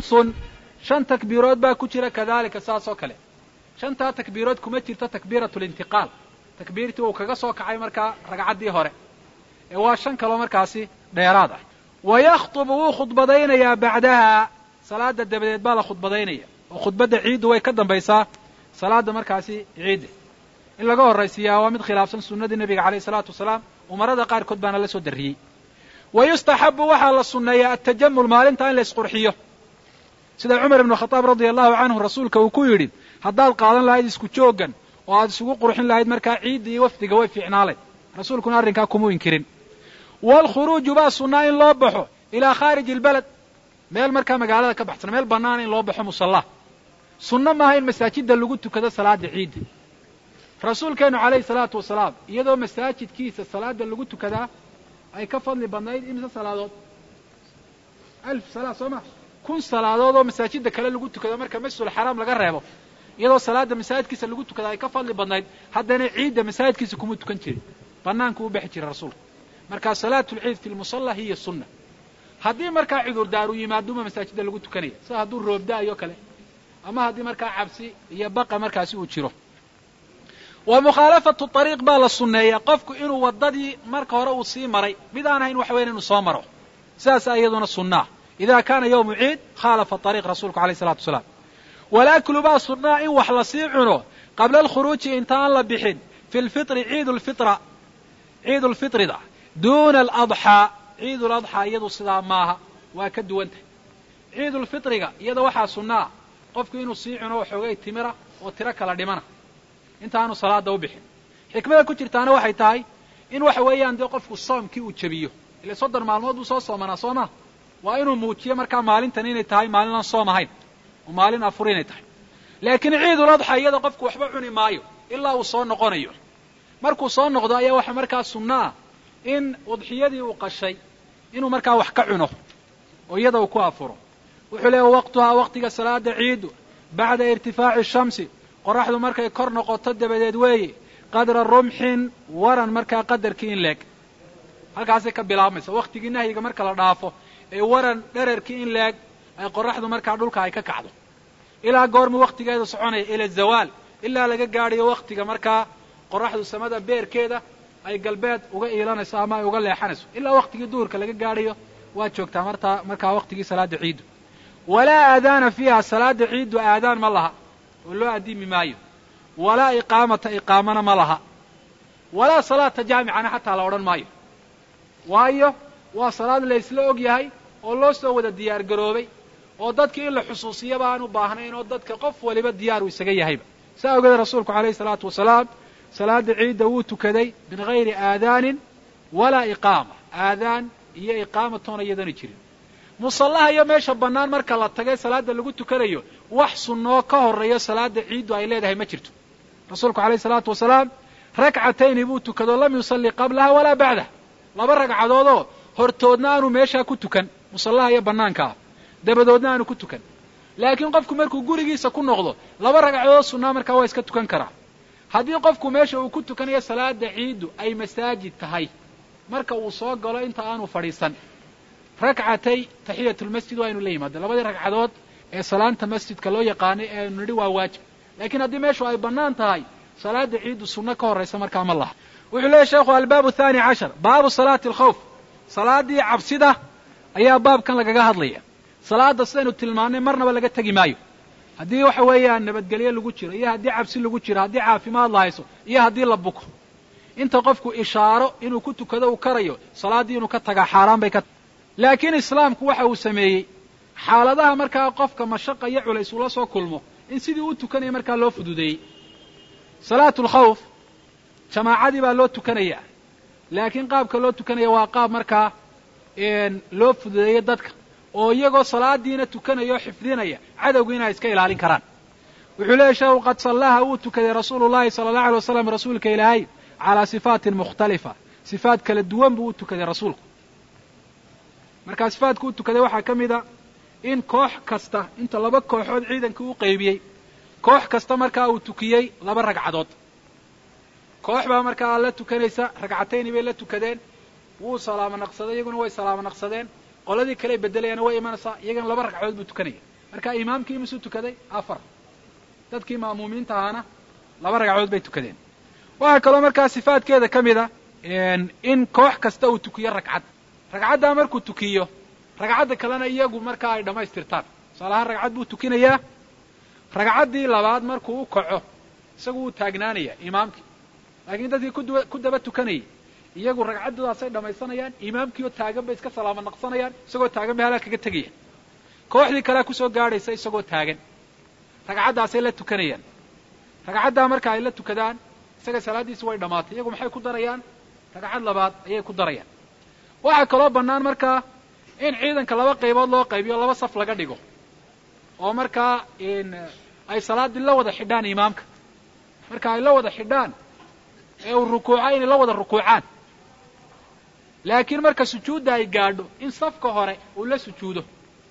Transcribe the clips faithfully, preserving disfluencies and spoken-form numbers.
khamsun shan takbiirood baa ku jira kadalika saas oo kale shantaa takbiirood kuma jirto takbiiratu lintiqaal takbiirtii uu kaga soo kacay markaa ragcaddii hore ee waa shan kaloo markaasi dheeraad ah wa yakhtubu wuu khudbadaynayaa bacdaha salaada dabadeed baa la khudbadaynaya oo khudbadda ciiddu way ka dambaysaa salaada markaasi ciidda in laga horraysiiyaa waa mid khilaafsan sunnadii nebiga calayhi salaatu wasalaam umarada qaarkood baana la soo darriyey wa yustaxabu waxaa la sunneeyaa atajamul maalinta in la isqurxiyo sida cumar ibnu khataab radia allahu canhu rasuulka uu ku yidhi haddaad qaadan lahayd isku jooggan oo aad isugu qurxin lahayd markaa ciidda iyo wafdiga way fiicnaalayd rasuulkuna arrinkaa kumuu inkirin waalkhuruuju baa sunnaa in loo baxo ilaa khaariji albaled meel markaa magaalada ka baxsan meel bannaan in loo baxo musalla sunno maaha in masaajidda lagu tukado salaada ciidda rasuulkeennu calayhi salaatu wasalaam iyadoo masaajidkiisa salaada lagu tukadaa ay ka fadli badnayd imise salaadood alf salaad soo ma kun salaadood oo masaajidda kale lagu tukado marka masjidul xaraam laga reebo iyadoo salaada masaajidkiisa lagu tukadaa ay ka fadli badnayd haddana ciidda masaajidkiisa kuma tukan jirin bannaanku u bixi jiray rasuulku markaa salaatulciid fi lmusalla hiya sunna haddii markaa cudurdaaru yimaaduma masaajidda lagu tukanaya sida hadduu roobda'ayo kale ama haddii markaa cabsi iyo baqa markaasi uu jiro wa mukhaalafatu ariiq baa la sunneeyaa qofku inuu waddadii marka hore uu sii maray mid aan ahayn wax weyn inuu soo maro sidaasaa iyaduna sunnaa ida kaana yawmu ciid khaalafa ariiq rasuulku alayh isalatu wasalaam walaaklu baa sunnaa in wax la sii cuno qabla alkhuruuji intaan la bixin fi lfitri ciid lfitra ciid lfitrida duuna aladxaa ciid ladxaa iyadu sidaa maaha waa ka duwan tahay ciidulfitriga iyada waxaa sunnaa qofku inuu sii cuno waxoogay timira oo tiro kala dhimana intaanu salaada u bixin xikmada ku jirtaana waxay tahay in waxa weeyaan dee qofku soomkii uu jebiyo ile soddon maalmood buu soo soomanaa soo maha waa inuu muujiyo markaa maalintan inay tahay maalin aan soom ahayn oo maalin afur inay tahay laakiin ciiduladxa iyada qofku waxba cuni maayo ilaa uu soo noqonayo markuu soo noqdo ayaa waxa markaa sunnaa in udxiyadii uu qashay inuu markaa wax ka cuno oo iyada uu ku afuro wuxuu leeyahy waqtuhaa waqtiga salaada ciidu bacda irtifaaci shamsi qoraxdu markay kor noqoto dabadeed weeye qadra rumxin waran markaa qadarkii in leeg halkaasay ka bilaabmaysa waqtigii nahyiga marka la dhaafo ee waran dherarkii in leeg ay qoraxdu markaa dhulka ay ka kacdo ilaa goormu waqtigeedu soconaya ila zawaal ilaa laga gaadhayo waqtiga markaa qoraxdu samada beerkeeda ay galbeed uga iilanayso ama ay uga leexanayso ilaa waqtigii duhurka laga gaadhayo waa joogtaa martaa markaa waqtigii salaada ciiddu walaa aadaana fiiha salaada ciiddu aadaan ma laha oo loo addiimi maayo walaa iqaamata iqaamana ma laha walaa salaata jaamicana xataa la odhan maayo waayo waa salaad la isla og yahay oo loo soo wada diyaar garoobay oo dadkii in la xusuusiyaba aan u baahnayn oo dadka qof waliba diyaar uu isaga yahayba saa ogeed rasuulku calayhi salaatu wasalaam salaada ciidda wuu tukaday min gayri aadaanin walaa iqaama aadaan iyo iqaama toona iyadana jirin musallaha iyo meesha bannaan marka la tagay salaada lagu tukanayo wax sunnoo ka horreeyo salaada ciiddu ay leedahay ma jirto rasuulku calayhi salaatu wasalaam rakcatayni buu tukado lam yusalli qablaha walaa bacdah laba ragcadoodoo hortoodna aanu meeshaa ku tukan musallaha iyo bannaankaa dabadoodna aanu ku tukan laakiin qofku markuu gurigiisa ku noqdo laba ragcadood sunnaa markaa waa iska tukan karaa haddii qofku meesha uu ku tukanayo salaada ciiddu ay masaajid tahay marka uu soo galo inta aanu fadhiisan rakcatay taxiyatulmasjid waa inu la yimaado labadii ragcadood ee salaanta masjidka loo yaqaanay ee aynu nidhi waa waajib laakiin haddii meeshu ay bannaan tahay salaada ciiddu sunno ka horraysa markaa ma laha wuxuu leeyahy sheekhu albaabu thaani cashar baabu salaati alkhawf salaadii cabsida ayaa baabkan lagaga hadlaya salaada sidaynu tilmaannay marnaba laga tegi maayo haddii waxa weeyaan nabadgelyo lagu jiro iyo haddii cabsi lagu jiro haddii caafimaad la hayso iyo haddii la buko inta qofku ishaaro inuu ku tukado uu karayo salaaddii inuu ka tagaa xaaraan bay ka tahay laakiin islaamku waxa uu sameeyey xaaladaha markaa qofka mashaqa iyo culays ula soo kulmo in sidii u tukanaya markaa loo fududeeyey salaatu alkhawf jamaacadii baa loo tukanayaa laakiin qaabka loo tukanaya waa qaab markaa loo fududeeyo dadka oo iyagoo salaadiina tukanaya oo xifdinaya cadowga inay iska ilaalin karaan wuxuu leeyahy sheekhu qad sallaha wuu tukaday rasuulu llahi sala allahu alay wasalam rasuulka ilaahay calaa sifaatin mukhtalifa sifaat kala duwan buu u tukaday rasuulku markaa sifaadku u tukaday waxaa ka mid a in koox kasta inta laba kooxood ciidankii u qaybiyey koox kasta markaa uu tukiyey laba ragcadood koox baa markaa la tukanaysa ragcatayni bay la tukadeen wuu salaamo naqsaday iyaguna way salaamo naqsadeen qoladii kale bedelayaana way imanaysaa iyagana laba ragcadood buu tukanaya marka imaamkii imisuu tukaday afar dadkii ma'muumiinta ahaana laba ragcadood bay tukadeen waxaa kaloo markaa sifaadkeeda ka mid a in koox kasta uu tukiyo ragcad ragcaddaa markuu tukiyo ragcadda kalena iyagu markaa ay dhammaystirtaan tusaalahaan ragcad buu tukinayaa ragcaddii labaad markuu u kaco isagu wuu taagnaanaya imaamkii laakiin dadkii kuduwa ku daba tukanayay iyagu ragcaddoodaasay dhammaysanayaan imaamkii oo taagan bay iska salaamo naqsanayaan isagoo taagan bay halaa kaga tegayaan kooxdii kalea kusoo gaadhaysa isagoo taagan ragcaddaasay la tukanayaan ragcaddaa marka ay la tukadaan isaga salaaddiisi way dhammaatay iyagu maxay ku darayaan ragcad labaad ayay ku darayaan waxaa kaloo bannaan markaa in ciidanka laba qaybood loo qaybiyo laba saf laga dhigo oo markaa ay salaaddii la wada xidhaan imaamka marka ay la wada xidhaan ee uu rukuuco inay la wada rukuucaan laakiin marka sujuudda ay gaadho in safka hore uu la sujuudo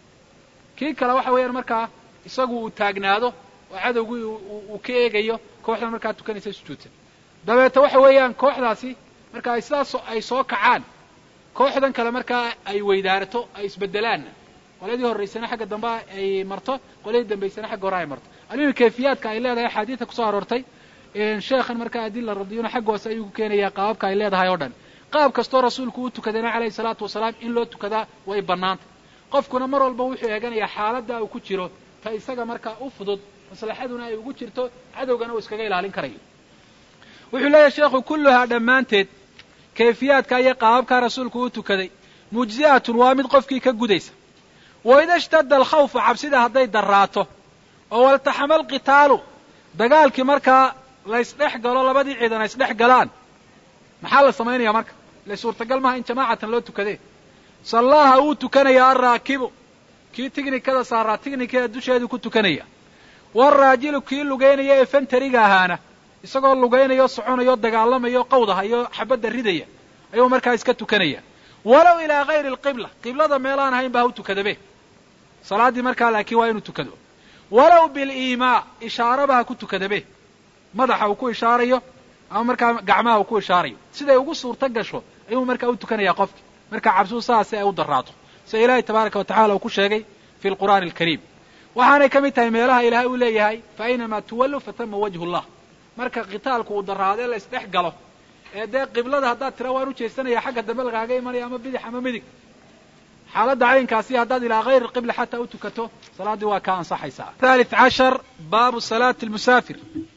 kii kale waxa weeyaan markaa isagu uu taagnaado oo cadowgii uu ka eegayo kooxdan markaa tukanaysa sujuudsan dabeeta waxa weeyaan kooxdaasi marka ay sidaas ay soo kacaan kooxdan kale markaa ay weydaarato ay isbedelaanna qoladii horraysana xagga dambe ay marto qoladii dambaysana xagga hore ay marto almuhim kayfiyaadka ay leedahay axaadiidta kusoo aroortay sheekhan markaa adilla radiyuna xagga hoose ayuu ku keenayaa qaababka ay leedahay oo dhan qaab kastoo rasuulku u tukadayna calayhi salaatu wasalaam in loo tukadaa way bannaantay qofkuna mar walba wuxuu eeganayaa xaaladda uu ku jiro ta isaga markaa u fudud maslaxaduna ay ugu jirto cadowgana uu iskaga ilaalin karayo wuxuu leeyahay sheekhu kulluhaa dhammaanteed kayfiyaadka iyo qaababkaa rasuulku u tukaday mujzi'atun waa mid qofkii ka gudaysa wa ida ishtadda alkhawfu cabsida hadday darraato oo waltaxama alqitaalu dagaalkii markaa la ysdhex galo labadii ciidan ay isdhex galaan maxaa la samaynayaa marka ile suurtagal maaha in jamaacatan loo tukadee sallaaha uu tukanaya alraakibu kii tignikada saaraa tignikada dusheeduu ku tukanaya waalraajilu kii lugaynaya ee fantariga ahaana isagoo lugaynaya o soconaya o dagaalamayo o qawdaha iyo xabadda ridaya ayuu markaa iska tukanaya walow ilaa gayri alqibla qiblada meelaan ahayn baa ha u tukadabe salaaddii markaa laakiin waa inuu tukado walow biliimaa ishaaraba ha ku tukadabe madaxa uu ku ishaarayo ama markaa gacmaha uu ku ishaarayo siday ugu suurto gasho ayuu markaa u tukanayaa qofki markaa cabsuu saasi ay u darraato sida ilaahay tabaaraka wa tacala uu ku sheegay fi lqur'aani alkariim waxaanay ka mid tahay meelaha ilaahay uu leeyahay fa aynamaa tuwallu fatama wajhu llah marka qitaalku uu darraado ee la isdhex galo ee dee qiblada haddaad tira waan u jeesanaya xagga dambe lagaaga imanaya ama bidix ama midig xaaladda caynkaasi haddaad ilaa gayri alqibla xataa u tukato salaaddii waa ka ansaxaysaa thalith cashar baabu salaati almusaafir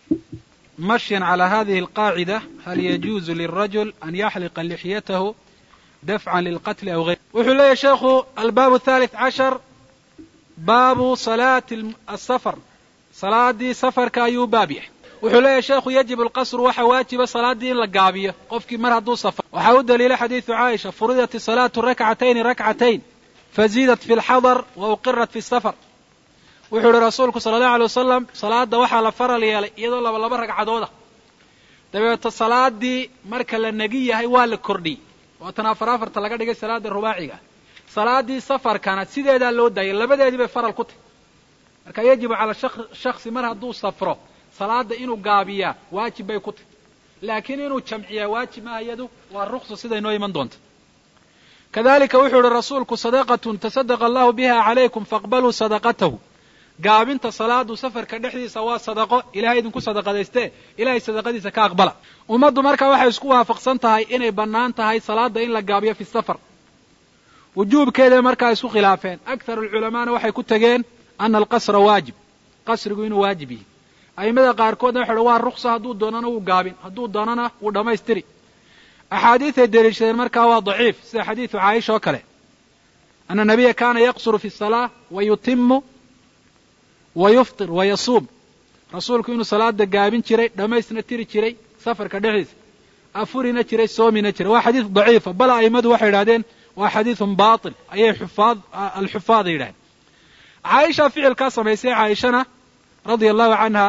mashyan calى hadihi alqaacida hal yajuuzu lilrajul an yaxliqa lixyatahu dafcan lilqatli aw gayr wuxuu leeyahy sheekhu albaab thalith cashar baabu salaati asafar salaaddii safarka ayuu baab yahay wuxuu leeyahy sheekhu yajibu alqasru waxa waajiba salaaddii in la gaabiyo qofkii mar hadduu safar waxaa u daliila xadiidu caaisha furidat isalaatu rakcatayni rakcatayn faziidat fi lxadar wa uqirat fi safar wuxuu ihi rasuulku sala allahu alay wasalam salaadda waxaa la faral yeelay iyadoo laba laba ragcadooda dabeeto salaaddii marka la negi yahay waa la kordhiyey waatan afar afarta laga dhigay salaada rubaaciga salaaddii safarkana sideedaa loo daayay labadeedii bay faral ku tahy marka yajibu cala shaksi mar hadduu safro salaada inuu gaabiyaa waajib bay ku tahy laakiin inuu jamciyaa waajib maaha iyadu waa ruksa siday noo iman doonta kadalika wuxuu ihi rasuulku sadaqatun tasadaqa allahu biha calaykum faaqbaluu sadaqatahu gaabinta salaadu safarka dhexdiisa waa sadaqo ilahay idinku sadaqadaystee ilahay sadaqadiisa ka aqbala ummaddu markaa waxay isku waafaqsan tahay inay bannaan tahay salaada in la gaabiyo fi safar wujuubkeeday markaa isku khilaafeen akharu alculamaana waxay ku tegeen ana alqasra waajib qasrigu inuu waajib yihi a'immada qaarkoodna waxay uhi waa ruksa hadduu doonana wuu gaabin hadduu doonana wuu dhammaystiri axaadiiday deliishadeen markaa waa daciif sida xadiidu caaisha oo kale ana nabiya kaana yaqsuru fi salaa wa yutimu wa yuftir wa yasuum rasuulku inuu salaada gaabin jiray dhammaysna tiri jiray safarka dhexdiisa afurina jiray soomina jiray waa xadiid daciifa bal a'immadu waxay yidhahdeen waa xadiidun baatil ayay xufaad alxufaada yidhahdeen caaisha ficilkaa samaysay caaishana radia allahu canha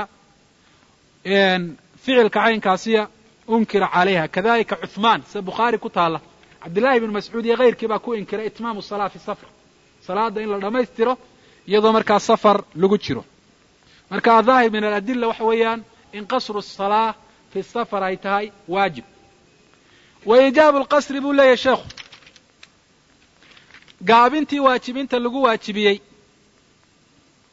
ficilka caynkaasiya unkira calayha kadalika cuhmaan sida bukhaari ku taalla cabdillahi ibnu mascuud iyo kayrkii baa ku inkiray itmaamu salaa fi safar salaada in la dhammaystiro iyadoo markaa safar lagu jiro marka adaahir min aladilla waxa weeyaan in qasru salaa fi safar ay tahay waajib wa ijaabu lqasri buu leeyahay sheekhu gaabintii waajibinta lagu waajibiyey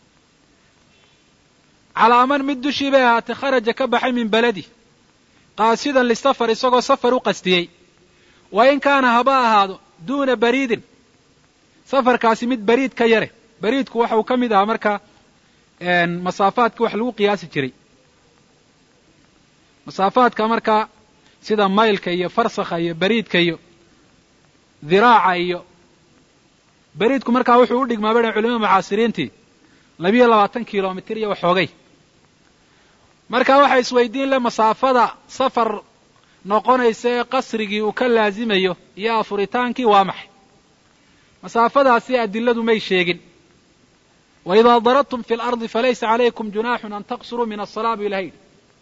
calaa man mid dushii bay ahaatay kharaja ka baxay min beladi qaasidan lisafar isagoo safar u qastiyey wa in kaana haba ahaado duuna bariidin safarkaasi mid bariid ka yare bariidku waxa uu ka mid ahaa marka masaafaadka wax lagu qiyaasi jiray masaafaadka markaa sida maylka iyo farsakha iyo bariidka iyo diraaca iyo bariidku markaa wuxuu u dhigmaa badhan culimada mucaasiriintii labiyo labaatan kilomitir iyo waxoogay marka waxa isweydiin leh masaafada safar noqonaysa ee qasrigii uu ka laazimayo iyo afuritaankii waa maxay masaafadaasi adiladu may sheegin waidaa darabtum fi lardi falaysa calaykum junaaxun an taqsuruu min asalaa bu ilahay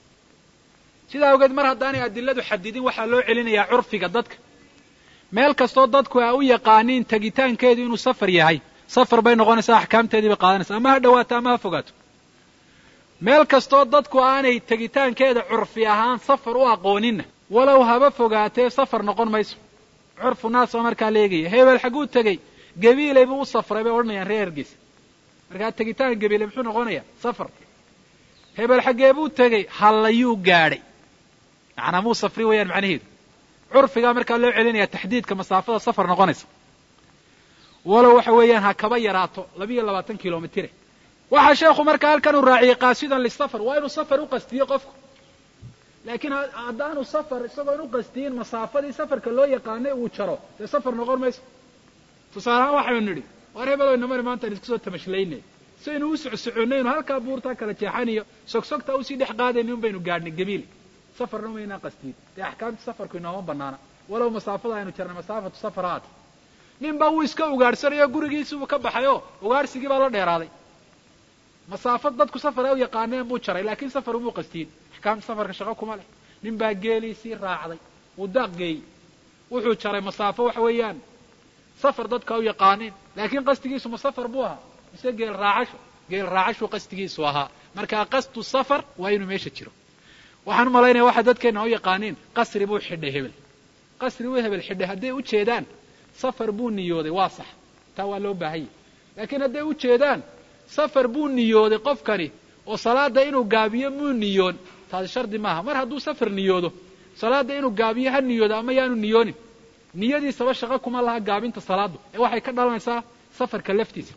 sidaa awgeed mar haddaanay adiladu xadidin waxaa loo celinayaa curfiga dadka meel kastoo dadku ay u yaqaaniin tegitaankeedu inuu safar yahay safar bay noqonaysaa axkaamteedii bay qaadanaysaa ama ha dhawaato ama ha fogaato meel kastoo dadku aanay tegitaankeeda curfi ahaan safar u aqooninna walow haba fogaatee safar noqon mayso curfu naas oo markaa leegaya hebel xagguu tegey gabiilay buu u safray bay odhanayaan reer Hargeysa markaa tegitaan gabiile muxuu noqonayaa safar hebel xaggee buu tegey hallayuu gaadhay macnaa muu safri weeyaan macnaheedu curfigaa markaa loo celinaya taxdiidka masaafada safar noqonaysa walow waxa weeyaan ha kaba yaraato labiyo labaatan kilomitire waxaa sheekhu markaa halkan uu raaciyey qaasidan lisafar waa inuu safar u qastiyo qofku laakiin haddaanu safar isagoon u qastiyin masaafadii safarka loo yaqaanay uu jaro dee safar noqon mayso tusaale ahaan waxaynu nidhi war hebelowna mari maanta an isku soo tamashlaynay saynu u socsoconayno halkaa buurtaa kala jeexaniyo sogsogtaa usii dhex qaadayna un baynu gaadhnay gabiile safarna maynaa qastiyin dee axkaamta safarku inooma banaana walow masaafada aynu jarnay masaafatu safar haata nin baa wuu iska ugaadhsanayo gurigiisibuu ka baxay oo ugaadhsigii baa la dheeraaday masaafad dadku safar ay u yaqaaneen buu jaray laakiin safar umuu qastiyin axkaamta safarka shaqo kuma leh nin baa geeliisii raacday wuu daaq geeyey wuxuu jaray masaafo waxa weeyaan safar dadka u yaqaaneen laakiin qastigiisu ma safar buu ahaa mise geel raacasho geel raacashuu qastigiisu ahaa markaa qastu safar waa inuu meesha jiro waxaan u malaynaya waxa dadkeenna u yaqaaniin qasri buu xidhay hebel qasri buu hebel xidhay hadday u jeedaan safar buu niyooday waa sax taa waa loo baahanyay laakiin hadday u jeedaan safar buu niyooday qofkani oo salaada inuu gaabiyo muu niyoon taasi shardi maaha mar hadduu safar niyoodo salaada inuu gaabiyo ha niyoodo ama yaanu niyoonin niyadiisaba shaqo kuma laha gaabinta salaadu ee waxay ka dhalanaysaa safarka laftiisa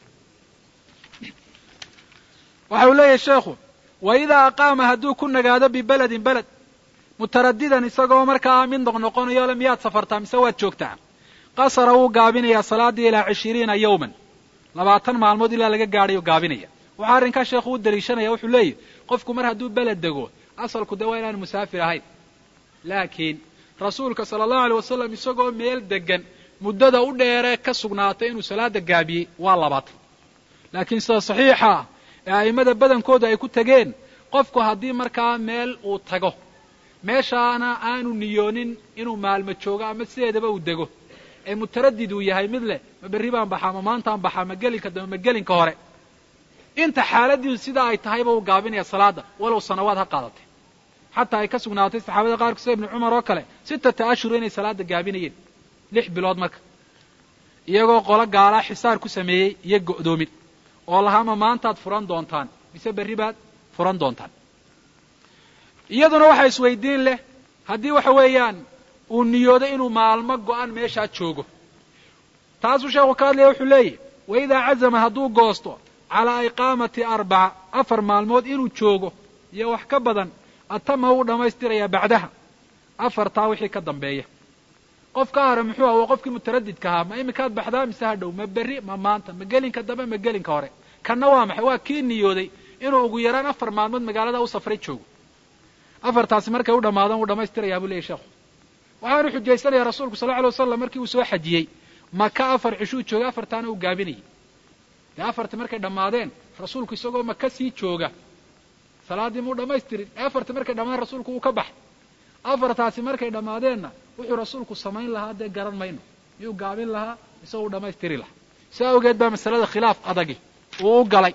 waxa uu leeyahay sheekhu wa idaa aqaama hadduu ku nagaado bibeledin beled mutaradidan isagoo markaa mid noqnoqonayo le miyaad safartaa mise waad joogtaa qasara wuu gaabinayaa salaadii ilaa cishiriina yawman labaatan maalmood ilaa laga gaadhayo gaabinaya waxaa arrinkaa sheekhu u daliishanaya wuxuu leeyahy qofku mar hadduu beled dego asalku dee waa inaanu musaafir ahayn laakiin rasuulka sala allahu alay wasalam isagoo meel degan muddada u dheeree ka sugnaatay inuu salaada gaabiyey waa labaatan laakiin sida saxiixa ah ee a'immada badankooda ay ku tegeen qofku haddii markaa meel uu tago meeshaana aanu niyoonin inuu maalmo joogo ama sideedaba uu dego ee mutaradid uu yahay mid leh ma berri baan baxaa ma maantaan baxaa ma gelinka dambe ma gelinka hore inta xaaladiisu sidaa ay tahayba uu gaabinaya salaada walow sanawaad ha qaadatay xataa ay ka sugnaatay saxaabada qaarku sida ibnu cumar oo kale sittata ashhur inay salaada gaabinayeen lix bilood marka iyagoo qolo gaalaa xisaar ku sameeyey iyo go'doomin oo lahaama maantaad furan doontaan mise berri baad furan doontaan iyaduna waxa isweydiin leh haddii waxa weeyaan uu niyoodo inuu maalmo go'an meeshaa joogo taasuu sheekhu ka hadlaya wuxuu leeyahy wa idaa cazama hadduu goosto calaa iqaamati arbaca afar maalmood inuu joogo iyo wax ka badan atama wuu dhammaystirayaa bacdaha afartaa wixii ka dambeeya qof ka hore muxuu ah waa qofkii mutaradidka ahaa ma iminkaad baxdaa mise ha dhow ma berri ma maanta ma gelinka dambe ma gelinka hore kanna waa maxay waa kii niyooday inuu ugu yaraan afar maalmood magaalada u safray joogo afartaasi markay u dhammaadaan wuu dhammaystirayaa buu leeyahy sheekhu waxaanu xujaysanayaa rasuulku sal lla alay wasalam markii uu soo xajiyey maka afar cishuu joogay afartaana uu gaabinayay dee afartii markay dhammaadeen rasuulku isagoo maka sii jooga salaaddii muu dhammaystirin ee afartii markay dhammaadeen rasuulku uu ka baxay afartaasi markay dhammaadeenna wuxuu rasuulku samayn lahaa dee garan mayno miyuu gaabin lahaa mise uu dhammaystiri lahaa si awgeed baa masalada khilaaf adagi uu u galay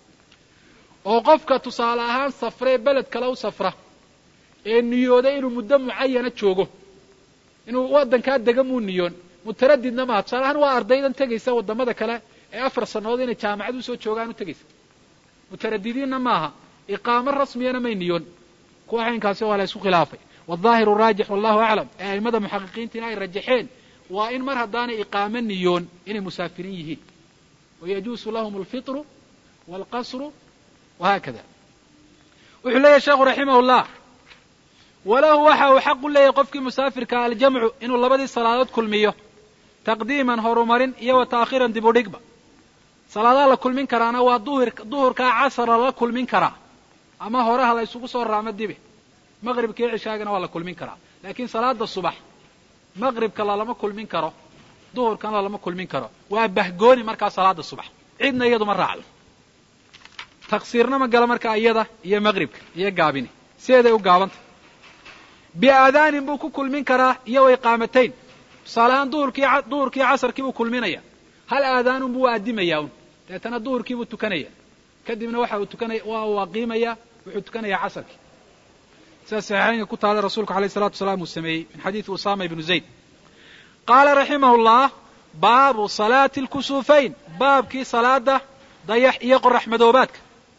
oo qofka tusaale ahaan safree beled kale u safra ee niyooday inuu muddo mucayana joogo inuu waddankaa dega muu niyoon mutaradidna maaha tusaale ahaan waa ardaydan tegaysa waddamada kale ee afar sannadood inay jaamacad usoo joogaan u tegaysa mutaradidiinna maaha iqaamo rasmiyana may niyoon kuwa caynkaasi waa la isku khilaafay waالظaahiru raajix wallahu aclam ee a'immada muxaqiqiintiina ay rajaxeen waa in mar haddaanay iqaamo niyoon inay musaafiriin yihiin wayajuusu lahum alfitru waalqasru wahaakada wuxuu leeyahy sheekhu raximah llah walahu waxa uu xaq u leeyahay qofkii musaafirka aljamcu inuu labadii salaadood kulmiyo taqdiiman horumarin iyo wa taakhiran dib u dhigba salaadaha la kulmin karaana waa duhurkaa casara la kulmin karaa ama horeha la isugu soo raamo dibe maqribka iyo cishaagana waa la kulmin karaa laakiin salaada subax maqribka lalama kulmin karo duhurkana lalama kulmin karo waa bahgooni markaa salaada subax cidna iyadu ma raacdo taqsiirna ma gala markaa iyada iyo maqribka iyo gaabini sideeday u gaabanta biaadaanin buu ku kulmin karaa iyo wa iqaamatayn tusaale ahaan duhurkii duhurkii casarkii buu kulminaya hal aadaanun buu aadimayaa un deetana duhurkii buu tukanaya kadibna waxa uu tukanaya waa uu aqiimaya wuxuu tukanayaa casarkii sida saxiixaynka ku taala rasuulku alayh الsalatu wasalaam uu sameeyey min xadiidi usama ibnu zayd qaala raximah llah baabu salaati اlkusuufayn baabkii salaada dayax iyo qorax madoobaadka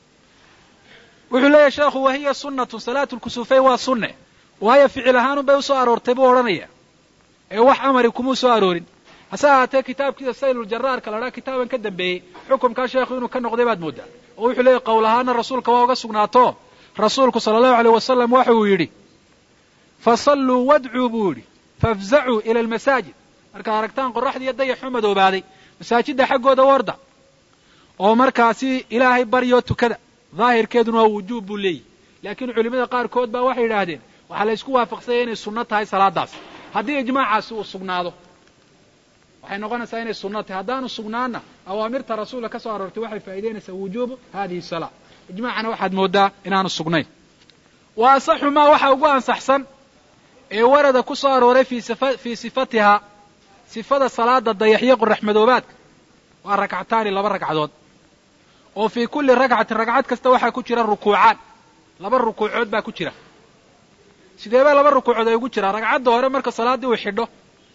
wuxuu leeyahy sheekhu wahiya sunatu salaatu lkusuufayn waa sunne waayo ficil ahaanun bay usoo aroortay buu odhanaya ee wax amari kumuu soo aroorin hase ahaatee kitaabkiisa sayluljaraarka la dhaa kitaaban ka dambeeyey xukumkaa sheekhu inuu ka noqday baad mooddaa oo wuxuu leeyahy qowl ahaana rasuulka waa uga sugnaato rasuulku sala allahu aleyh wasalam waxa uu yidhi fasalluu wadcuu buu yidhi fafzacuu ila almasaajid markaad aragtaan qorraxdiiyo dayaxu madoobaaday masaajidda xaggooda warda oo markaasi ilaahay baryoo tukada daahirkeeduna waa wujuub buu leeyihi laakiin culimmada qaarkood baa waxay yidhaahdeen waxaa la ysku waafaqsanya inay sunno tahay salaadaas haddii ijmaacaasi uu sugnaado waxay noqonaysaa inay sunno tahay haddaanu sugnaanna awaamirta rasuulka ka soo aroortay waxay faa'idaynaysaa wujuubu hadihi salaa ijmaacana waxaad mooddaa inaanu sugnayn wa asaxu maa waxa ugu ansaxsan ee warada ku soo arooray fii sifatihaa sifada salaada dayaxyo qorax madoobaadka waa rakcataani laba ragcadood oo fii kulli ragcatin ragcad kasta waxaa ku jira rukuucaan laba rukuucood baa ku jira sideebaa laba rukuucood ay ugu jiraa ragcadda hore marka salaaddii uu xidho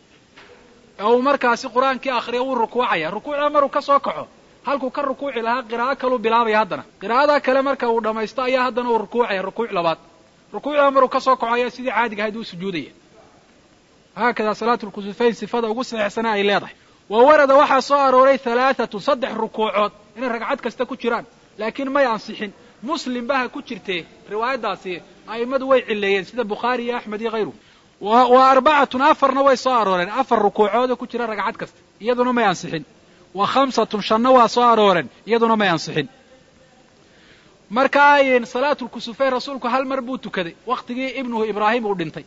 ee uu markaasi qur-aankii akhriyo wuu rukuucaya rukuucda maruu ka soo kaco halkuu ka rukuuci lahaa qiraa'o kaluu bilaabaya haddana qiraa'adaa kale marka uu dhammaysto ayaa haddana uu rukuucaya rukuuc labaad rukuucdaa maruu ka soo kaco ayaa sidii caadiga ahayd uu sujuudaya haakadaa salaatu lkusuufayn sifada ugu saxiixsana ay leedahay wa warada waxaa soo arooray halaaatun saddex rukuucood inay ragcad kasta ku jiraan laakiin may ansixin muslim baha ku jirtee riwaayaddaasi a'immadu way cileeyeen sida bukhaari iyo axmed iyo hayru wa arbacatun afarna way soo arooreen afar rukuucoodoo ku jira ragcad kasta iyaduna may ansixin wa khamsatun shanna waa soo arooreen iyaduna may ansixin marka ayn salaatulkusuufayn rasuulku hal mar buu tukaday wakhtigii ibnuhu ibraahim uu dhintay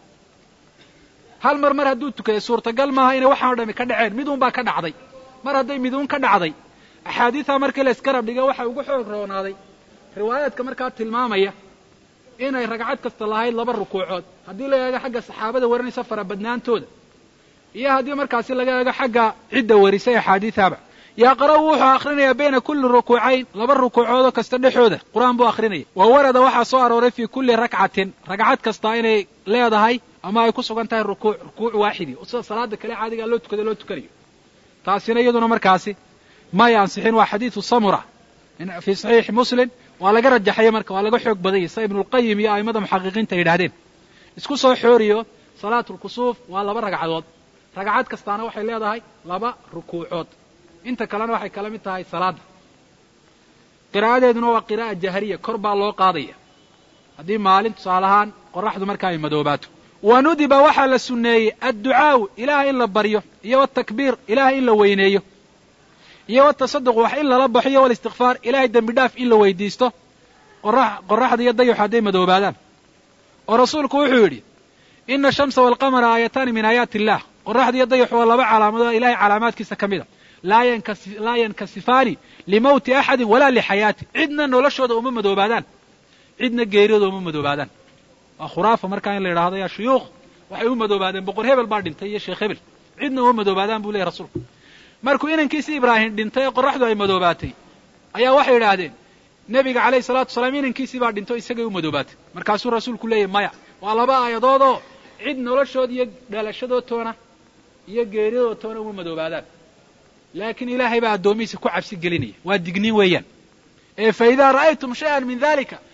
hal mar mar hadduu tukaday suurtagal maaha inay waxaan o dhami ka dhaceen miduun baa ka dhacday mar hadday miduun ka dhacday axaadiidaa markii la iskarab dhigay waxa ugu xoog roonaaday riwaayaadka markaa tilmaamaya inay ragcad kasta lahayd laba rukuucood haddii la eego xagga saxaabada warinaysa farabadnaantooda iyo haddii markaasi laga eego xagga cidda warisay axaadiidaaba yaqra'u wuxuu akhrinayaa bayna kulli rukuucayn laba rukuucoodoo kasta dhexooda qur-aan buu akhrinaya wa warada waxaa soo arooray fii kulli rakcatin ragcad kasta inay leedahay ama ay ku sugan tahay rukuuc rukuuc waaxidi oo sida salaada kale caadigaa loo tukada loo tukanayo taasina iyaduna markaasi may ansixin waa xadiidu samura fii saxiixi muslim waa laga rajaxaya marka waa laga xoog badanyay sida ibnulqayim iyo a'immada muxaqiqiinta ay yidhahdeen isku soo xooriyo salaatulkusuuf waa laba ragcadood ragcad kastaana waxay leedahay laba rukuucood inta kalena waxay kala mid tahay salaada qiraa'adeeduna waa qiraa'a jahriya kor baa loo qaadaya haddii maalin tusaale ahaan qorraxdu markaa ay madoobaato wa nudiba waxaa la sunneeyey adducaa'u ilaah in la baryo iyo watakbiir ilaah in la weyneeyo iyo watasaduq wax in lala baxo iyo walistikfaar ilahay dembi dhaaf in la weydiisto qorraxda iyo dayaxu hadday madoobaadaan oo rasuulku wuxuu yidhi ina ashamsa waalqamara aayataani min aayaati illah qorraxda iyo dayaxu waa laba calaamadood ilahay calaamaadkiisa ka mida laa yankasifaani limawti axadin walaa lixayaati cidna noloshooda uma madoobaadaan cidna geeriyooda uma madoobaadaan waa khuraafa markaa in la yidhaahdo yaa shuyuukh waxay u madoobaadeen boqor hebel baa dhintay iyo sheekh hebel cidna uma madoobaadaan buu leeyahy rasuulku markuu inankiisii ibraahim dhintay ee qorraxdu ay madoobaatay ayaa waxay yidhaahdeen nebiga calayhi salaatu wasalaam inankiisii baa dhinto isagay u madoobaatay markaasuu rasuulku leeyahy maya waa laba aayadoodoo cid noloshood iyo dhalashadood toona iyo geeriyadood toona uma madoobaadaan laakiin ilaahay baa addoomihiisa ku cabsi gelinaya waa digniin weeyaan ee fa idaa ra'aytum shay-an min dalika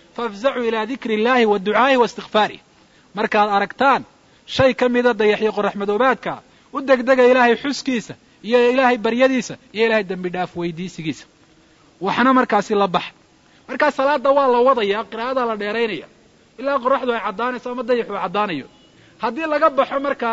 fafzacuu ilaa dikri illaahi wa ducaa'ihi wa istikfaarih markaad aragtaan shay ka mida dayaxyo qorax madoobaadka u degdega ilaahay xuskiisa iyo ilaahay baryadiisa iyo ilaahay dembi dhaaf weydiisigiisa waxna markaasi la bax markaa salaada waa la wadaya qiraa'ada la dheeraynaya ilaa qoraxdu ay caddaanayso ama dayaxu uu caddaanayo haddii laga baxo markaa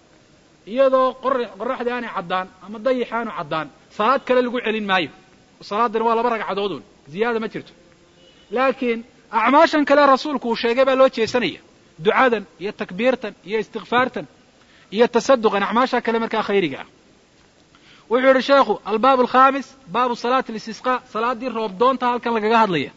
iyadoo qoraxdii aanay caddaan ama dayax aanu caddaan salaad kale lagu celin maayo salaadani waa laba ragcadoodun ziyaada ma jirto laakiin acmaashan kale rasuulku uu sheegay baa loo jeesanaya ducadan iyo takbiirtan iyo istikfaartan iyo tasaduqan acmaasha kale markaa khayriga ah wuxuu yidhi sheekhu albaab alkhaamis baabu salaati listisqaa salaaddii roobdoonta halkan lagaga hadlaya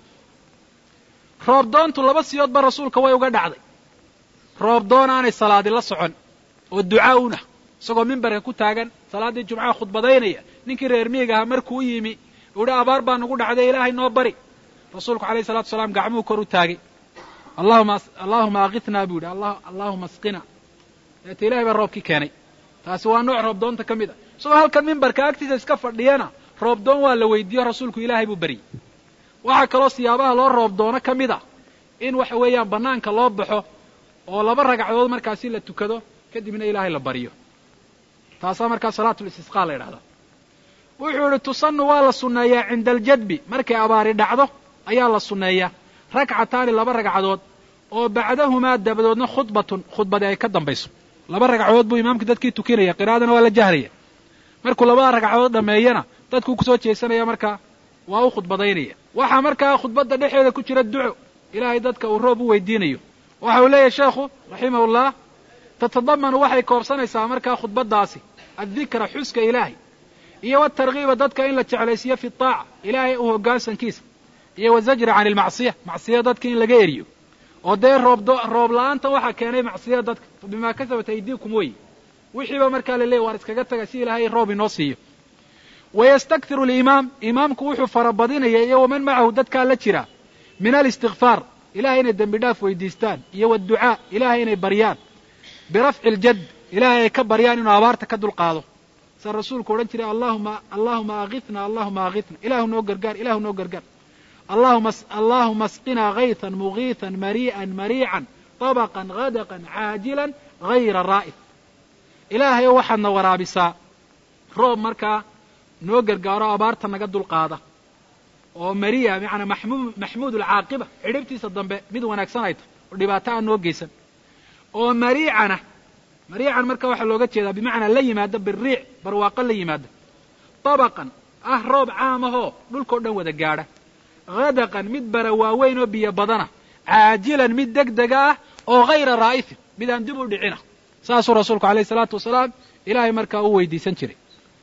roobdoontu laba siyoodba rasuulka way uga dhacday roobdoon aanay salaadi la socon oo ducaa una isagoo mimbarka ku taagan salaaddii jumcaha khudbadaynaya ninkii reer miyiga ahaa markuu u yimi uu idhi abaar baa nagu dhacday ilaahay noo bari rasuulku alayhi salatu wasalaam gacmuhu kor u taagay allahuma allahuma akithnaa buu yidhi allahuma asqina deeta ilahay baa roobkii keenay taasi waa nooc roobdoonta ka mid a isagoo halkan mimbarka agtiisa iska fadhiyana roobdoon waa la weydiiyo rasuulku ilaahay buu beryey waxaa kaloo siyaabaha loo roobdoono ka mid a in waxa weeyaan bannaanka loo baxo oo laba ragcadood markaasi la tukado kadibna ilaahay la baryo taasaa markaa salaatu listisqaa la yidhahdaa wuxuu idhi tusannu waa la sunneeyaa cinda aljadbi markay abaari dhacdo ayaa la sunneeyaa ragcataani laba ragcadood oo bacdahumaa dabadoodna khudbatun khudbadi ay ka dambayso laba ragcadood buu imaamka dadkii tukinaya qiraa'adana waa la jahraya markuu labada ragcadood dhammeeyana dadkuu kusoo jeesanaya markaa waa u khudbadaynaya waxaa markaa khudbadda dhexeeda ku jira duco ilaahay dadka uu roob u weydiinayo waxa uu leeyahay sheekhu raximahullah tatadamanu waxay koobsanaysaa markaa khudbaddaasi addikra xuska ilaahay iyo watarkiiba dadka in la jeclaysiiyo fi taaca ilaahay u hoggaansankiisa iyo wazajra cani almacsiya macsiya dadka in laga eriyo oo dee roob roob la-aanta waxaa keenay macsiya dadka bimaa kasabat aydiikum wey wixiiba markaa la leeyay waar iskaga taga si ilaahay roob inoo siiyo wayastakhiru alimaam imaamku wuxuu farabadinaya iyo waman macahu dadkaa la jira min alistikfaar ilahay inay dembi dhaaf weydiistaan iyo waadducaa ilahay inay baryaan birafci aljad ilahay ay ka baryaan inuu abaarta ka dulqaado sa rasuulku odhan jiray allahuma allahuma akitna allahuma akitna ilaahu noo gargaar ilaahu noo gargaar allahuma allahuma asqinaa kaytan mugiitan marii'an mariican طabaqan gadaqan caajilan gayra raa'id ilaahay oo waxaadna waraabisaa roob markaa noo gargaaro abaarta naga dulqaada oo mariya macanaa maxmud maxmuud alcaaqiba cidhibtiisa dambe mid wanaagsan ay tahay oo dhibaato aan noo geysan oo mariicana mariican marka waxaa looga jeedaa bimacnaa la yimaada biriic barwaaqo la yimaada طabaqan ah roob caamahoo dhulkao dhan wada gaadha gadaqan mid bara waaweyn oo biyo badana caajilan mid deg dega ah oo hayra raa'ifin mid aan dib u dhicina saasuu rasuulku alayhi salaatu wasalaam ilaahay markaa u weydiisan jiray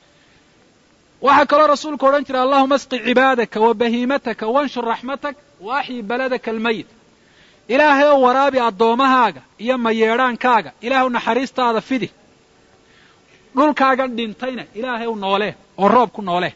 waxaa kaloo rasuulku odhan jiray allahuma asqi cibaadaka wa bahiimataka wanshur raxmatak wa axyi baladaka almayit ilaahay oo waraabi addoomahaaga iyo mayeedhaankaaga ilaahu naxariistaada fidi dhulkaagan dhintayna ilaahay u noolee oo roob ku noolee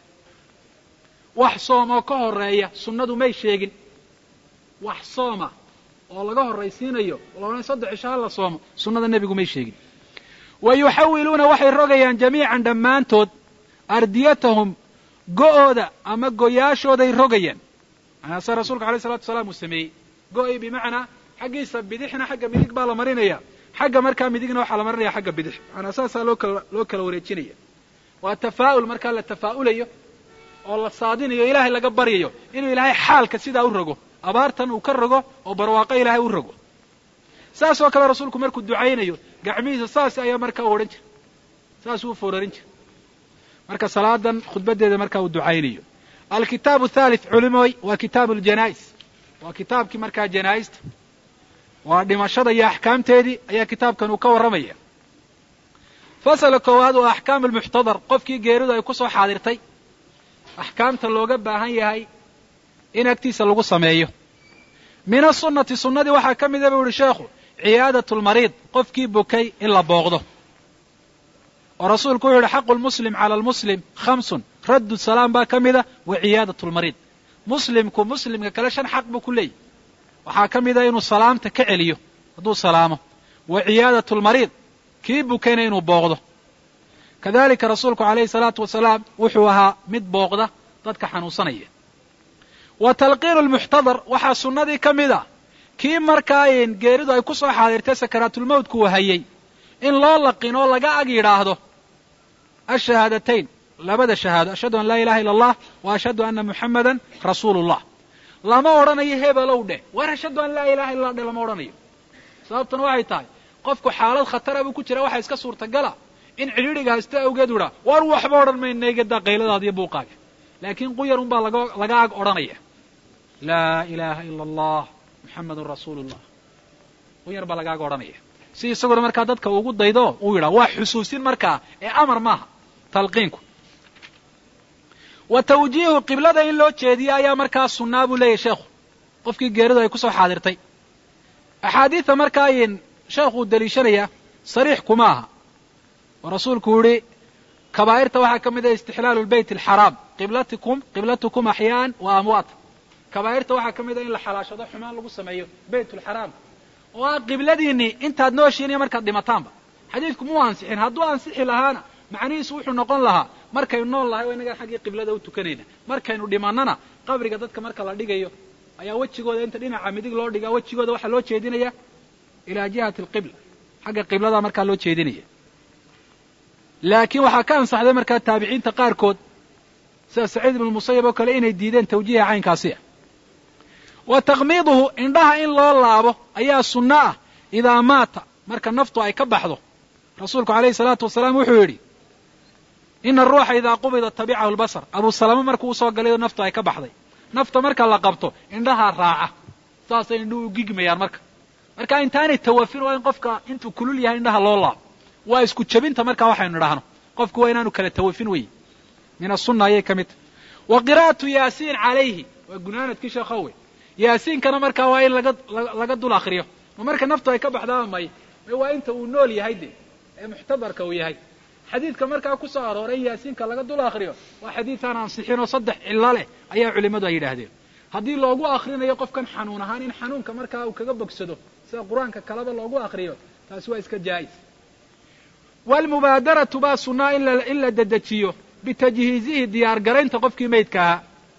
wax soomoo ka horreeya sunnadu may sheegin wax sooma oo laga horraysiinayo loona saddex cisho ha la soomo sunnada nebigu may sheegin wa yuxawiluuna waxay rogayaan jamiican dhammaantood ardiyatahum go'ooda ama goyaashooday rogayaan manaase rasuulka alayh salatu wasalaam uu sameeyey go'ay bimacnaa xaggiisa bidixna xagga midig baa la marinaya xagga markaa midigna waxaa la marinaya xagga bidix manaa saasaa loo kala loo kala wareejinaya waa tafaa'ul markaa la tafaa'ulayo oo la saadinayo ilaahay laga baryayo inuu ilaahay xaalka sidaa u rogo abaartan uu ka rogo oo barwaaqo ilaahay u rogo saas oo kale rasuulku markuu ducaynayo gacmihiisa saas ayaa markaa u odhan jira saasuu u foorarin jira marka salaadan khudbadeeda markaa uu ducaynayo alkitaabu thalith culimooy waa kitaabu ljanaa'is waa kitaabkii markaa janaa'ista waa dhimashada iyo axkaamteedii ayaa kitaabkan uu ka warramaya fasala koowaad waa axkaamu almuxtadar qofkii geeridu ay ku soo xaadirtay axkaamta looga baahan yahay in agtiisa lagu sameeyo min asunnati sunnadii waxaa ka mida buu yihi sheekhu ciyaadatu lmariid qofkii bukay in la booqdo oo rasuulku wuxu yihi xaqu lmuslim cala almuslim khamsun raddu salaam baa ka mida wa ciyaadatu lmariid muslimku muslimka kale shan xaq buu ku leeyahy waxaa ka mida inuu salaamta ka celiyo hadduu salaamo wa ciyaadatu lmariid kii bukayna inuu booqdo kadalika rasuulku calayhi salaatu wasalaam wuxuu ahaa mid booqda dadka xanuunsanaya wa talqiinu almuxtadar waxaa sunnadii ka mid a kii markaa geeridu ay ku soo xaadirtay sakaraatulmawtku uu hayay in loo laqinoo laga ag yidhaahdo ashahaadatayn labada shahaado ashhadu an laa ilaha illa allah wa ashhadu anna muxammadan rasuulullah lama odhanayo hebelow dheh war ashhadu an laa ilaha illa allah dheh lama odhanayo sababtuna waxay tahay qofku xaalad khatara buu ku jira waxaa iska suurtagala in cidhiidhiga haysta awgeed u idhaa war waxba odhan mayna iga daa qayladaada iyo buuqaaga laakiin quyar un baa laga laga ag odhanaya laa ilaaha ila allah muxammadun rasuulullah quyar baa laga ag odhanaya si isaguna markaa dadka ugu daydo uu yidhaa waa xusuusin markaa ee amar maaha talqiinku wa tawjiihu qiblada in loo jeediyo ayaa markaa sunnaa buu leeyahy sheekhu qofkii geeridu ay ku soo xaadirtay axaadiida markaa sheekhu daliishanaya sariix kuma aha oo rasuulku yihi kabaa'irta waxaa ka mid ah istixlaalu lbayt alxaraam qiblatikum qiblatukum axyaaan wa amwaata kabaa'irta waxaa ka mid ah in la xalaashado xumaan lagu sameeyo bayt alxaraam oo ah qibladiinii intaad nooshiin iyo markaad dhimataanba xadiidku muu ansixin hadduu ansixi lahaana macnihiisu wuxuu noqon lahaa markaynu nool lahay o innagaan xaggii qiblada u tukanayna markaynu dhimannana qabriga dadka marka la dhigayo ayaa wejigooda inta dhinaca midig loo dhigaa wejigooda waxaa loo jeedinaya ilaa jihati alqibla xagga qiblada markaa loo jeedinaya laakiin waxaa ka ansaxday markaa taabiciinta qaarkood sida saciid ibnu musayab oo kale inay diideen tawjiiha caynkaasi ah wa taqmiiduhu indhaha in loo laabo ayaa sunno ah idaa maata marka naftu ay ka baxdo rasuulku calayhi salaatu wasalaam wuxuu yidhi ina aruuxa idaa qubida tabicahu albasar abuu salama markuu usoo galay oo naftu ay ka baxday nafta marka la qabto indhahaa raaca saasay indhuhu u gigmayaan marka marka intaanay tawafin waa in qofka intuu kulul yahay indhaha loo laabo waa isku jebinta markaa waxaynu idhaahno qofku waa inaanu kala tawafin weyi min asunna ayay ka mid tahay wa qiraa'atu yaasiin calayhi waa gunaanadkii sheekhowe yaasiinkana markaa waa in laga laga dul akriyo ma marka naftu ay ka baxdaaba may may waa inta uu nool yahay de ee muxtadarka uu yahay xadiidka markaa ku soo arooray in yaasiinka laga dul akriyo waa xadiidaan ansixin oo saddex cilo leh ayaa culimmadu ay yidhaahdeen haddii loogu akrinayo qofkan xanuun ahaan in xanuunka markaa uu kaga bogsado sida qur-aanka kaleba loogu akriyo taasi waa iska jaa'is waalmubaadaratu baa sunnaa in la dedejiyo bitajhiizihi diyaar garaynta qofkii maydka ahaa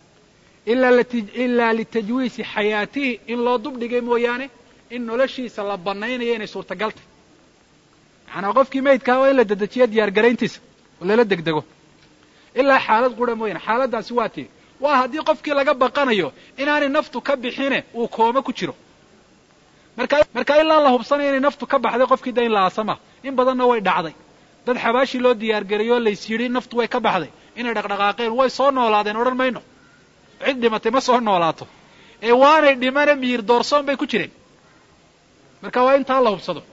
ilaa litajwiisi xayaatihi in loo dubdhigay mooyaane in noloshiisa la banaynayo inay suurtagaltay macanaa qofkii maydka waa in la dedejiyo diyaar garayntiisa oo lala degdego ilaa xaalad qura mooyaane xaaladdaasi waa tii waa haddii qofkii laga baqanayo inaanay naftu ka bixine uu kooma ku jiro marka marka ilaa la hubsanayo inay naftu ka baxday qofkii da in la aasama in badanna way dhacday dad xabaashii loo diyaargarayoo lays yidhi naftu way ka baxday inay dhaqdhaqaaqeen way soo noolaadeen odhan mayno cid dhimatay ma soo noolaato ee waanay dhimane miyir doorsoon bay ku jireen marka waa intaa la hubsado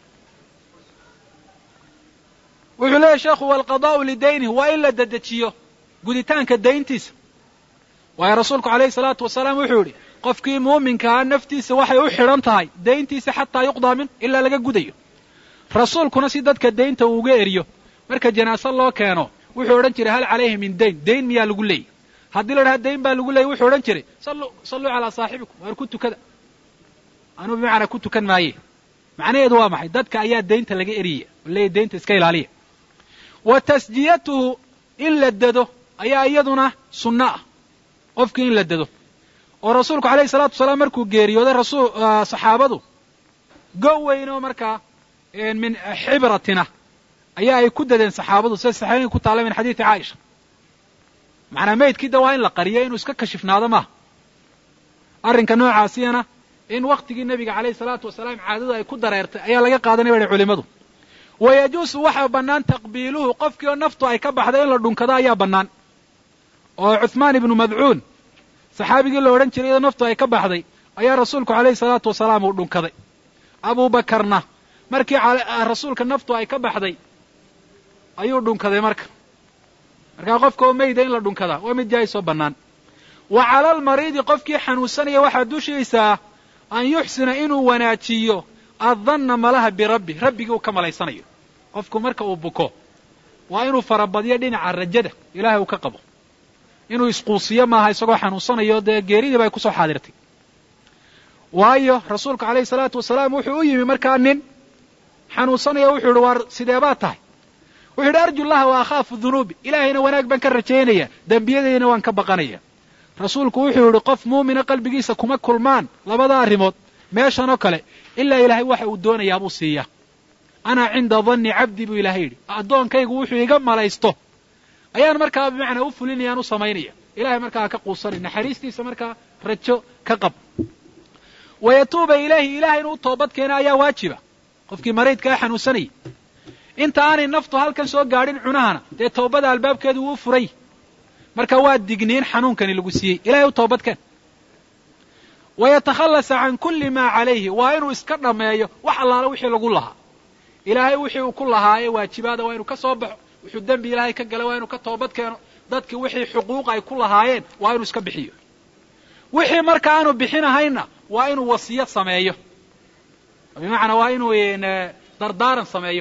wuxuu leeyahy sheekhu waalqadaa'u lidaynihi waa in la dedejiyo guditaanka dayntiisa waayo rasuulku calayhi salaatu wasalaam wuxuu yidhi qofkii muuminkaa naftiisa waxay u xidhan tahay dayntiisa xataa yuqdaa min ilaa laga gudayo rasuulkuna si dadka daynta uu uga eriyo marka janaase loo keeno wuxuu odhan jiray hal calayhi min dayn dayn miyaa lagu leeyay haddii la dhaha dayn baa lagu leeyay wuxuu odhan jiray salluu salluu calaa saaxibikum waar ku tukada anuu bimacnaa ku tukan maaye macnaheedu waa maxay dadka ayaa daynta laga eriyaya oo leeyahy daynta iska ilaaliya wa tasjiyatuhu in la dado ayaa iyaduna sunno ah qofkii in la dado oo rasuulku calayhi salaatu wasalaam markuu geeriyooday rasul saxaabadu go weyn oo markaa min xibratina ayaa ay ku dadeen saxaabadu sida saxiixaynka ku taalla min xadiidi caaisha macnaa maydkii da waa in la qariyo inuu iska kashifnaado maaha arrinka noocaasiyana in waktigii nebiga calayhi salaatu wasalaam caadadu ay ku dareertay ayaa laga qaadanaya bay culimmadu wa yajuusu waxaa bannaan taqbiiluhu qofkii oo naftu ay ka baxday in la dhunkado ayaa bannaan oo cuhmaan ibnu madcuun saxaabigii la odhan jiray iyadoo naftu ay ka baxday ayaa rasuulku calayhi salaatu wasalaam uu dhunkaday abuubakarna markii rasuulka naftu ay ka baxday ayuu dhunkaday marka markaa qofka oo mayda in la dhunkadaa waa mid jaayisoo bannaan wa cala almariidi qofkii xanuunsanaya waxaa dushiisaa an yuxsina inuu wanaajiyo addanna malaha birabbi rabbigii uu ka malaysanayo qofku marka uu buko waa inuu farabadiyo dhinaca rajada ilaahay uu ka qabo inuu isquusiyo maaha isagoo xanuunsanayo dee geeridiiba ay kusoo xaadirtay waayo rasuulku calayhi salaatu wasalaam wuxuu u yimi markaa nin xanuunsanaya wuxuu yihi waar sidee baad tahay wuxuu yidhi arju llaha wa akhaafu dunuubi ilaahayna wanaag baan ka rajaynaya dembiyadayna waan ka baqanaya rasuulku wuxuu yidhi qof muumina qalbigiisa kuma kulmaan labada arrimood meeshan oo kale ilaa ilaahay waxa uu doonayaa buu siiyaa ana cinda danni cabdi buu ilaahay yidhi addoonkaygu wuxuu iga malaysto ayaan markaa bimacnaa u fulinayaan u samaynaya ilahay markaa ka quusanay naxariistiisa markaa rajo ka qab wayatuuba ilayhi ilahay inuu toobad keena ayaa waajiba qofkii mariidkaa xanuunsanayay inta aanay naftu halkan soo gaadhin cunahana dee toobada albaabkeedu wuu furay marka waa digniin xanuunkani lagu siiyey ilahay u toobad keen wayatakhallasa can kulli maa calayhi waa inuu iska dhammeeyo wax allaala wixii lagu lahaa ilaahay wixii uu ku lahaa ee waajibaada waa inuu ka soo baxo wuxuu dembi ilaahay ka galay waa inuu ka toobad keeno dadkii wixii xuquuq ay ku lahaayeen waa inuu iska bixiyo wixii marka aanu bixinahayna waa inuu wasiyad sameeyo bimacnaa waa inuu dardaaran sameeyo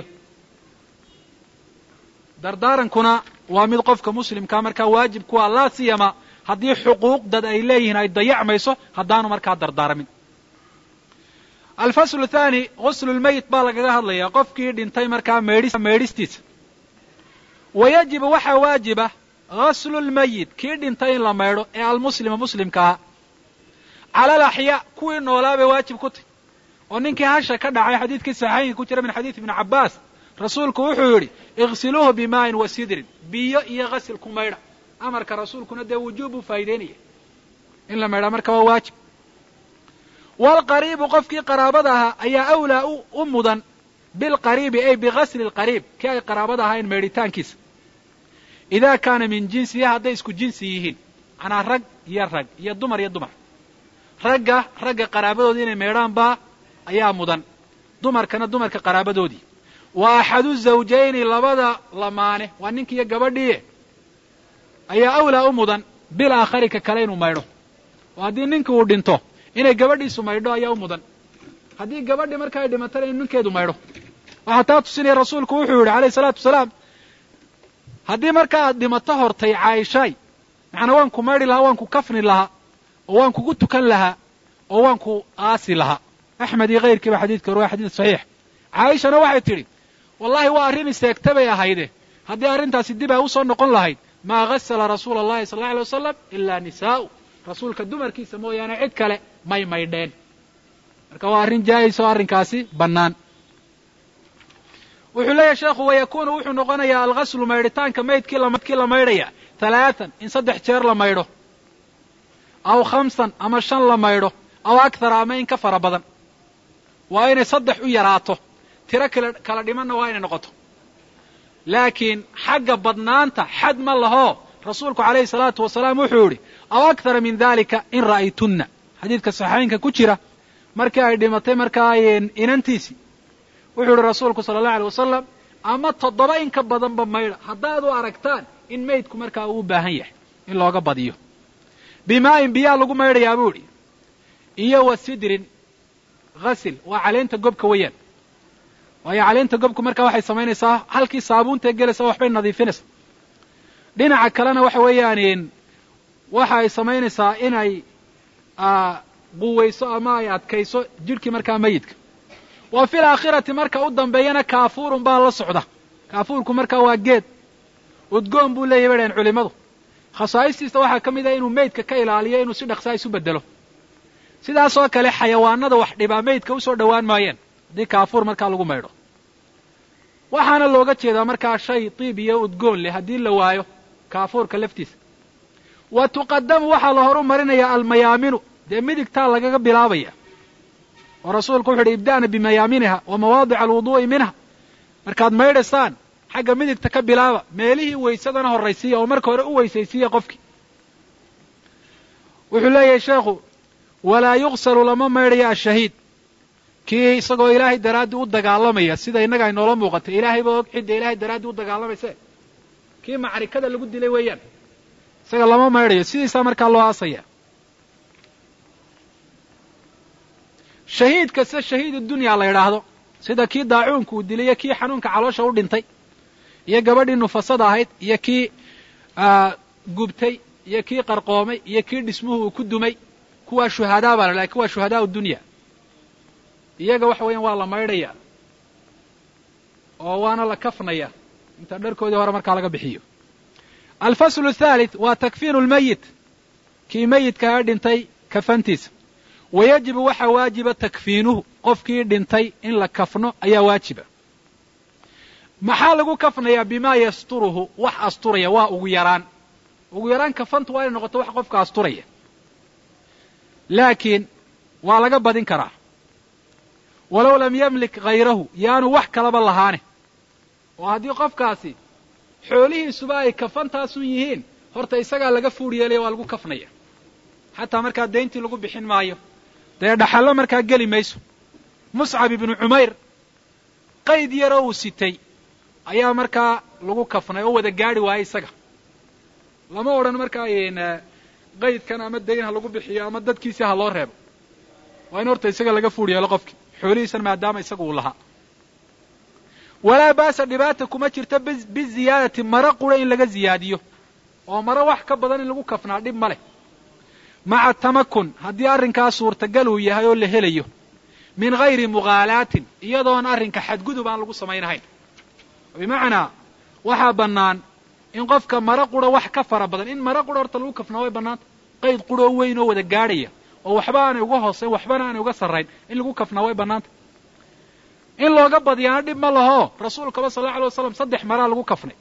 dardaarankuna waa mid qofka muslimkaa markaa waajib ku ah laa siyama haddii xuquuq dad ay leeyihiin ay dayacmayso haddaanu markaa dardaaramin alfaslu thaani ghuslu lmayit baa lagaga hadlayaa qofkii dhintay markaa meedhistiisa wa yajibu waxaa waajiba ghaslu lmayit kii dhintay in la maydho ee almuslima muslimka aha cala alaxyaa kuwii noolaa bay waajib ku tahy oo ninkii hasha ka dhacay xadiidkii saxiixaynka ku jira min xadiid ibni cabbaas rasuulku wuxuu yidhi ighsiluuhu bimaa'in wa sidrin biyo iyo ghasil ku maydha amarka rasuulkuna dee wujuub buu faa'iideynaya in la maydhaa marka waa waajib waalqariibu qofkii qaraabada ahaa ayaa awlaa u mudan bilqariibi ay bighasli lqariib kii ay qaraabada ahayn maydhitaankiisa idaa kaana min jinsiha hadday isku jinsi yihiin macnaa rag iyo rag iyo dumar iyo dumar ragga ragga qaraabadoodii inay maydhaan baa ayaa mudan dumarkana dumarka qaraabadoodii wa axadu zawjayni labada lamaane waa ninki iyo gabadhii ayaa awlaa u mudan bil aakhari ka kale inuu maydho oo haddii ninki uu dhinto inay gabadhiisu maydho ayaa u mudan haddii gabadhii marka ay dhimatana in ninkeedu maydho waxaa taa tusinaya rasuulku wuxuu yidhi alayhi salaatu wasalaam haddii marka aad dhimato hortay caaishaay macnaa waan ku maydhi lahaa waan ku kafni lahaa oo waan kugu tukan lahaa oo waan ku aasi lahaa axmed iyo kayrkiiba xadiidka hore waa xadiid saxiix caaishana waxay tidhi wallahi waa arrin iseegta bay ahayde haddii arrintaasi dib ay usoo noqon lahayd maa gasala rasuula allahi sal alla alay wasalam ilaa nisaa'u rasuulka dumarkiisa mooyaane cid kale may maydheen marka waa arrin jaa'is oo arrinkaasi bannaan wuxuu leeyahay sheekhu wayakuunu wuxuu noqonayaa alghaslu maydhitaanka maydkii lamkii la maydhaya talaatan in saddex jeer la maydho aw khamsan ama shan la maydho aw akthara ama in ka fara badan waa inay saddex u yaraato tiro kala kala dhimanna waa inay noqoto laakiin xagga badnaanta xad ma laho rasuulku calayhi salaatu wasalaam wuxuu yidhi aw akthara min dalika in ra'aytunna xadiidka saxiixaynka ku jira markii ay dhimatay markaa inantiisii wuxuu yidhi rasuulku sala allahu alay wasalam ama toddoba in ka badanba maydha haddaad u aragtaan in maydku markaa uu u baahan yahay in looga badiyo bimaa'in biyaa lagu maydhayaa buu idhi iyo wa sidrin ghasil waa caleenta gobka weeyaan waayo caleenta gobku markaa waxay samaynaysaa halkii saabuuntae gelaysa waxbay nadiifinaysaa dhinaca kalena waxa weeyaan waxa ay samaynaysaa inay quwayso ama ay adkayso jidhkii markaa mayidka wa fil aakhirati marka u dambeeyana kaafuurun baa la socda kaafuurku markaa waa geed udgoon buu leeyahy bay dhahen culimmadu khasaa'istiisa waxaa ka mid ah inuu maydka ka ilaaliyo inuu si dhaqsaa isu bedelo sidaas oo kale xayawaanada wax dhibaa maydka usoo dhowaan maayeen haddii kaafuur markaa lagu maydho waxaana looga jeedaa markaa shay tiib iyo udgoon leh haddii la waayo kaafuurka laftiisa wa tuqadamu waxaa la horu marinayaa almayaaminu dee midigtaa lagaga bilaabaya oo rasuulku wuxu uhi ibda'na bimayaaminiha wa mawaadica alwuduu'i minha markaad maydhaysaan xagga midigta ka bilaaba meelihii waysadana horraysiiya oo marka hore u weysaysiiya qofkii wuxuu leeyahay sheekhu walaa yuqsalu lama maydhayo ashahiid kii isagoo ilaahay daraaddii u dagaalamaya sida innaga ay noola muuqatay ilaahay ba og cidda ilaahay daraaddii u dagaalamayse kii macrikada lagu dilay weeyaan isaga lama maydhayo sidiisaa markaa loo aasaya shahiid kasta shahiid dunyaa la yidhaahdo sida kii daacuunka uu dilay iyo kii xanuunka caloosha u dhintay iyo gabadhii nufasada ahayd iyo kii gubtay iyo kii qarqoomay iyo kii dhismuhu uu ku dumay kuwaa shuhadaa baa la dhahay kuwaa shuhadaa dunya iyaga waxa weeyaan waa la maydhaya oo waana la kafnaya inta dharkoodii hore markaa laga bixiyo alfaslu athalith waa takfiinu lmayit kii mayidkaa dhintay kafantiisa wayajibu waxaa waajiba takfiinuhu qofkii dhintay in la kafno ayaa waajiba maxaa lagu kafnayaa bimaa yasturuhu wax asturaya waa ugu yaraan ugu yaraan kafantu waa inay noqoto wax qofka asturaya laakiin waa laga badin karaa walow lam yamlik hayrahu yaanu wax kalaba lahaane oo haddii qofkaasi xoolihiisuba ay kafantaasun yihiin horta isagaa laga fuur yeelaya waa lagu kafnaya xataa markaa dayntii lagu bixin maayo dee dhaxallo markaa geli mayso muscab ibnu cumayr qayd yaroo uu sitay ayaa markaa lagu kafnay oo wada gaadhi waayey isaga lama odhan markaa qaydkan ama dayn ha lagu bixiyo ama dadkiisii ha loo reebo waa in horta isaga laga fuur yeelo qofkii xoolihiisan maadaama isaga uu lahaa walaa baasa dhibaata kuma jirto biziyaadati maro qura in laga ziyaadiyo oo maro wax ka badan in lagu kafnaa dhib ma leh maca tamakun haddii arrinkaas suurtagal uu yahay oo la helayo min hayri mughaalaatin iyadoon arrinka xadgudub aan lagu samaynahayn bimacnaa waxaa bannaan in qofka maro qura wax ka fara badan in maro qura horta lagu kafnaa way bannaanta qayd quroo weyn oo wada gaadhaya oo waxba aanay uga hoosayn waxbana aanay uga sarrayn in lagu kafnaa way bannaanta in looga badiyaana dhib ma laho rasuulkaba sal alla alay wasalam saddex maraa lagu kafnay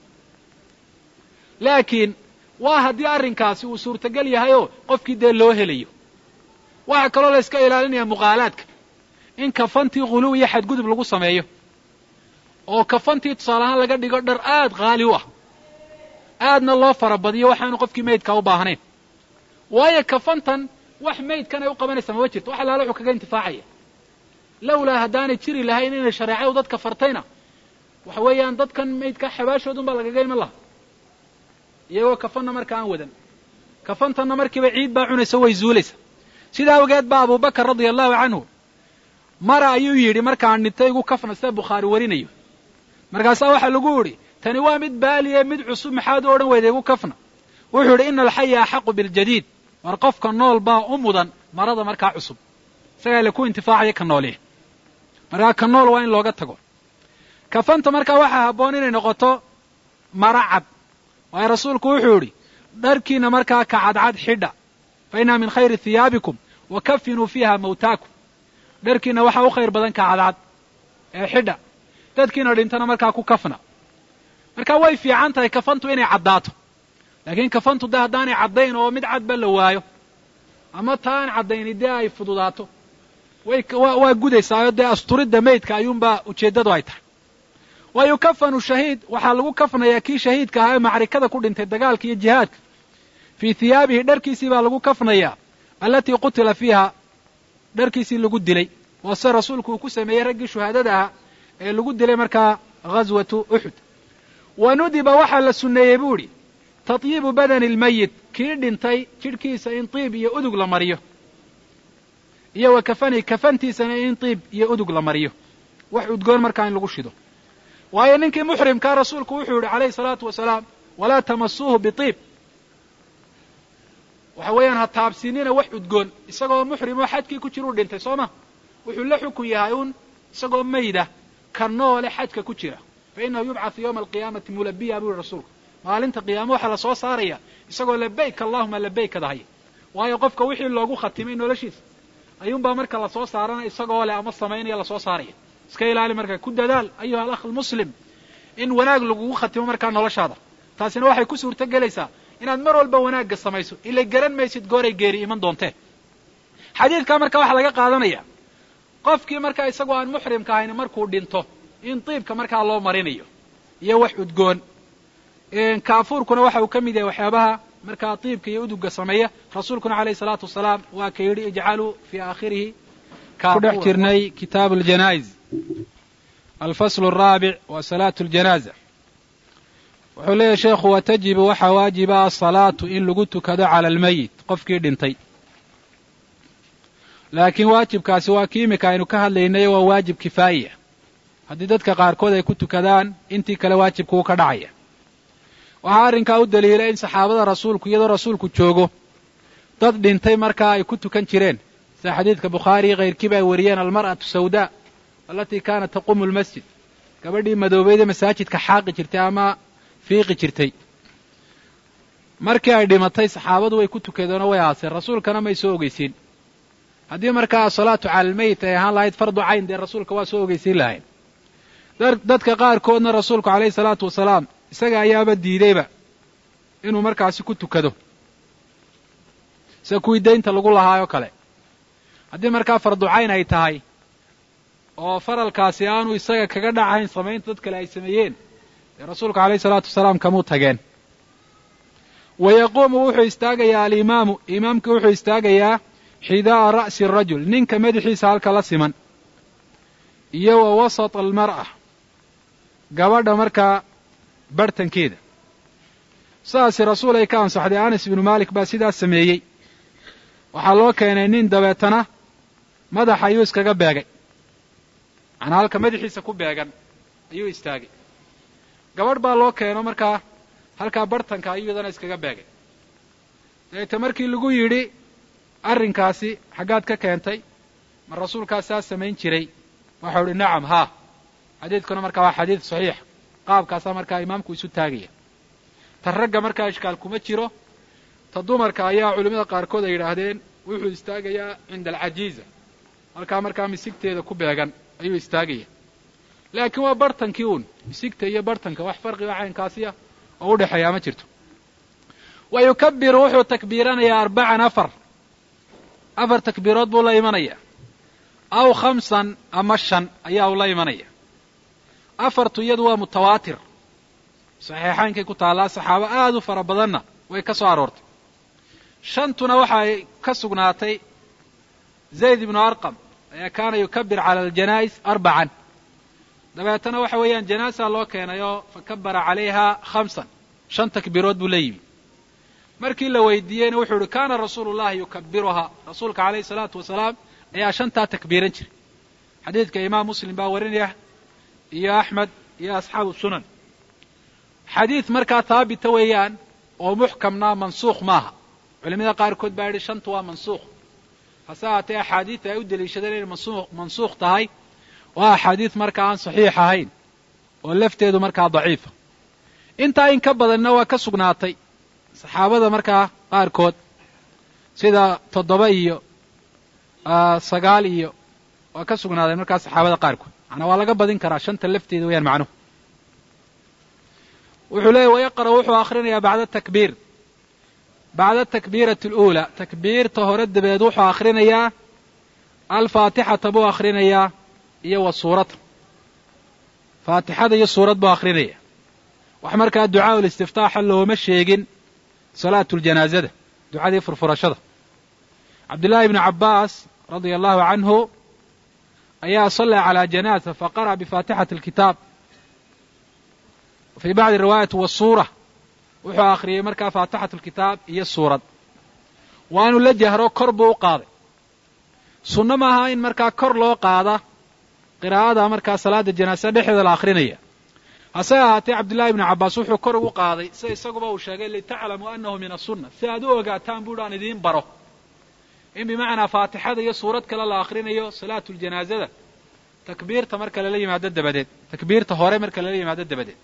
laakiin waa haddii arrinkaasi uu suurtagal yahay oo qofkii dee loo helayo waxaa kaloo la iska ilaalinaya muqaalaadka in kafantii khuluw iyo xadgudub lagu sameeyo oo kafantii tusaale ahaan laga dhigo dhar aad qaali u ah aadna loo farabadiyo waxaanu qofkii maydkaa u baahnayn waayo kafantan wax maydkan ay u qabanaysa mama jirto wax allaala wuxuu kaga intifaacaya lawlaa haddaanay jiri lahayn inay shareecadu dadka fartayna waxa weeyaan dadkan maydka xabaashoodun baa lagaga iman lahaa iyagoo kafanna marka aan wadan kafantanna markiiba ciid baa cunaysa way zuulaysa sidaa awgeed baa abubakar radia allahu canhu mara ayuu yidhi markaan dhintay igu kafna sida bukhaari warinayo markaasaa waxaa lagu idhi tani waa mid baaliye mid cusub maxaad u odhan weyda igu kafna wuxuu yidhi ina alxaya axaqu biljadiid war qofka nool baa u mudan marada markaa cusub isagaa la ku intifaacaya ka noolih markaa ka nool waa in looga tago kafanta markaa waxaa habboon inay noqoto mara cad waayo rasuulku wuxuu idhi dharkiina markaa ka cadcad xidha fa innaha min khayri hiyaabikum wa kafinuu fiiha mawtaakum dharkiina waxaa u khayr badan ka cadcad ee xidha dadkiina dhintana markaa ku kafna markaa way fiican tahay kafantu inay caddaato laakiin kafantu dee haddaanay caddayn oo mid cadba la waayo ama taa aan caddayni dee ay fududaato way waa gudaysaayoo dee asturidda maydka ayuunbaa ujeeddadu ay tahay wa yukafanu shahiid waxaa lagu kafnayaa kii shahiidka ahaa ee macrikada ku dhintay dagaalka iyo jihaadka fii hiyaabihi dharkiisii baa lagu kafnayaa allatii qutila fiiha dharkiisii lagu dilay waa se rasuulku uu ku sameeyey raggii shuhaadada ahaa ee lagu dilay markaa ghaswatu uxud wa nudiba waxaa la sunneeyey buu idhi tatyiibu badani almayit kii dhintay jidhkiisa in tiib iyo udug la mariyo iyo wa kafani kafantiisana in tiib iyo udug la mariyo wax udgoon markaa in lagu shido waayo ninkii muxrimkaa rasuulku wuxuu yidhi calayhi salaatu wasalaam walaa tamasuuhu bitiib waxa weeyaan ha taabsiinina wax udgoon isagoo muxrimoo xajkii ku jiruu dhintay soo ma wuxuu la xukun yahay uun isagoo mayda ka noole xajka ku jira fa innahu yubcathu yawma alqiyaamati mulabiya buu yihi rasuulku maalinta qiyaamo waxaa la soo saaraya isagoo labayk allahuma labayka dahaya waayo qofka wixii loogu khatimay noloshiisa ayuunbaa marka la soo saarana isagoo leh ama samaynaya lasoo saaraya iska ilaali marka ku dadaal ayuha alakh almuslim in wanaag lagugu khatimo markaa noloshaada taasina waxay ku suurto gelaysaa inaad mar walba wanaagga samayso ila garan maysid gooray geeri iman doontee xadiidkaa marka waxaa laga qaadanaya qofkii markaa isagoo aan muxrimka ahayn markuu dhinto in tiibka markaa loo marinayo iyo wax udgoon kaafuurkuna waxa uu ka mid yahay waxyaabaha markaa tiibka iyo udugga sameeya rasuulkuna calayhi salaatu wasalaam waa ka yidhi ijcaluu fii aakhirihi ku dhex jirnay kitaab aljanaa'iz alfaslu alraabic wa salaatu aljanaaza wuxuu leeyahy sheekhu watajibu waxaa waajiba asalaatu in lagu tukado cala almayit qofkii dhintay laakiin waajibkaasi waa kii imika aynu ka hadlaynay waa waajib kifaa'iya haddii dadka qaarkood ay ku tukadaan intii kale waajibku uu ka dhacaya waxaa arrinkaa u daliilay in saxaabada rasuulku iyadoo rasuulku joogo dad dhintay markaa ay ku tukan jireen sida xadiidka bukhaari kayrkiiba ay wariyeen almar'atu sawdaa alatii kaanat taqumu almasjid gabadhii madoobeydee masaajidka xaaqi jirtay ama fiiqi jirtay markii ay dhimatay saxaabadu way ku tukadeenoo way aaseen rasuulkana may soo ogeysiin haddii markaa asalaatu cala almeyit ay ahaan lahayd fardu cayn dee rasuulka waa soo ogeysiin lahayn dadka qaarkoodna rasuulku calayhi salaatu wasalaam isaga ayaaba diidayba inuu markaasi ku tukado sida kuwii daynta lagu lahaayoo kale haddii markaa fardu cayn ay tahay oo faralkaasi aanu isaga kaga dhacayn samaynta dad kale ay sameeyeen dee rasuulku calayhi salaatu wasalaam kamuu tageen wa yaquumu wuxuu istaagayaa alimaamu imaamkii wuxuu istaagayaa xidaa'a ra'si arajul ninka madaxiisa halka la siman iyo wa wasata almar'a gabadha markaa barhtankeeda sidaasi rasuul ay ka ansaxday anas ibnu maalik baa sidaas sameeyey waxaa loo keenay nin dabeetana madaxa ayuu iskaga beegay macnaa halka madaxiisa ku beegan ayuu istaagay gabadh baa loo keeno markaa halkaa barhtanka ayuu iyadana iskaga beegay dabeete markii lagu yidhi arrinkaasi xaggaad ka keentay ma rasuulkaas saa samayn jiray waxau idhi nacam haa xadiidkuna markaa waa xadiid saxiix qaabkaasaa markaa imaamku isu taagaya ta ragga markaa ishkaal kuma jiro ta dumarka ayaa culimmada qaarkood ay yidhaahdeen wuxuu istaagayaa cinda alcajiiza halkaa markaa misigteeda ku beegan ayuu istaagaya laakiin waa barhtankii uun misigta iyo barhtanka wax farqiga caynkaasi ah oo u dhexeeyaa ma jirto wa yukabbiru wuxuu takbiiranayaa arbacan afar afar takbiirood buu la imanaya aw khamsan ama shan ayaa uu la imanaya afartu iyadu waa mutawaatir saxiixaynkay ku taallaa saxaabo aad u fara badanna way ka soo aroortay shantuna waxa ay ka sugnaatay zayd ibnu arqam ayaa kaana yukabbir cala aljanaa'is arbacan dabeetana waxa weeyaan janaasa loo keenayoo fakabbara calayha khamsan shan takbiirood buu la yimi markii la weydiiyeyna wuxuu ihi kaana rasuulu llahi yukabbiruhaa rasuulka calayhi salaatu wasalaam ayaa shantaa takbiiran jiray xadiidka imaam muslim baa warinaya iyo axmed iyo asxaabu sunan xadiid markaa haabita weeyaan oo muxkamna mansuukh maaha culimada qaarkood baa yidhi shantu waa mansuukh hase haatee axaadiidta ay u deliishadeen inay mansuukh tahay waa axaadiid markaa aan saxiix ahayn oo lafteedu markaa daciifa intaa in ka badanna waa ka sugnaatay saxaabada markaa qaarkood sida toddoba iyo sagaal iyo waa ka sugnaadeen markaa saxaabada qaarkood macnaa waa laga badin karaa shanta lafteeda weyaan macnuhu wuxuu leeyahy wayaqra' wuxuu akhrinayaa bacda takbiir bacda takbiirati aluulaa takbiirta hore dabeed wuxuu akhrinayaa alfaatixata buu akhrinayaa iyo wa suurata faatixada iyo suurad buu akrinaya wax markaa ducaa ulistiftaaxa looma sheegin salaatu ljanaazada ducadii furfurashada cabdullaahi ibnu cabbaas radia allahu canhu ayaa sallaa calaa janaaza faqara'a bifaatixati alkitaab fii bacdi riwaayati wasuura wuxuu akhriyey markaa faatixatu alkitaab iyo suurad waanu la jahro kor buu u qaaday sunno maaha in markaa kor loo qaada qiraa'ada markaa salaada janaasa dhexdeeda la akrinaya hase ahaatee cabdullaahi ibnu cabbaas wuxuu kor ugu qaaday sida isaguba uu sheegay litaclamuu annahu min asunna si aad u ogaataan buuhi aan idiin baro in bimacnaa faatixada iyo suurad kale la akhrinayo salaatu ljanaazada takbiirta marka lala yimaado dabadeed takbiirta hore marka lala yimaado dabadeed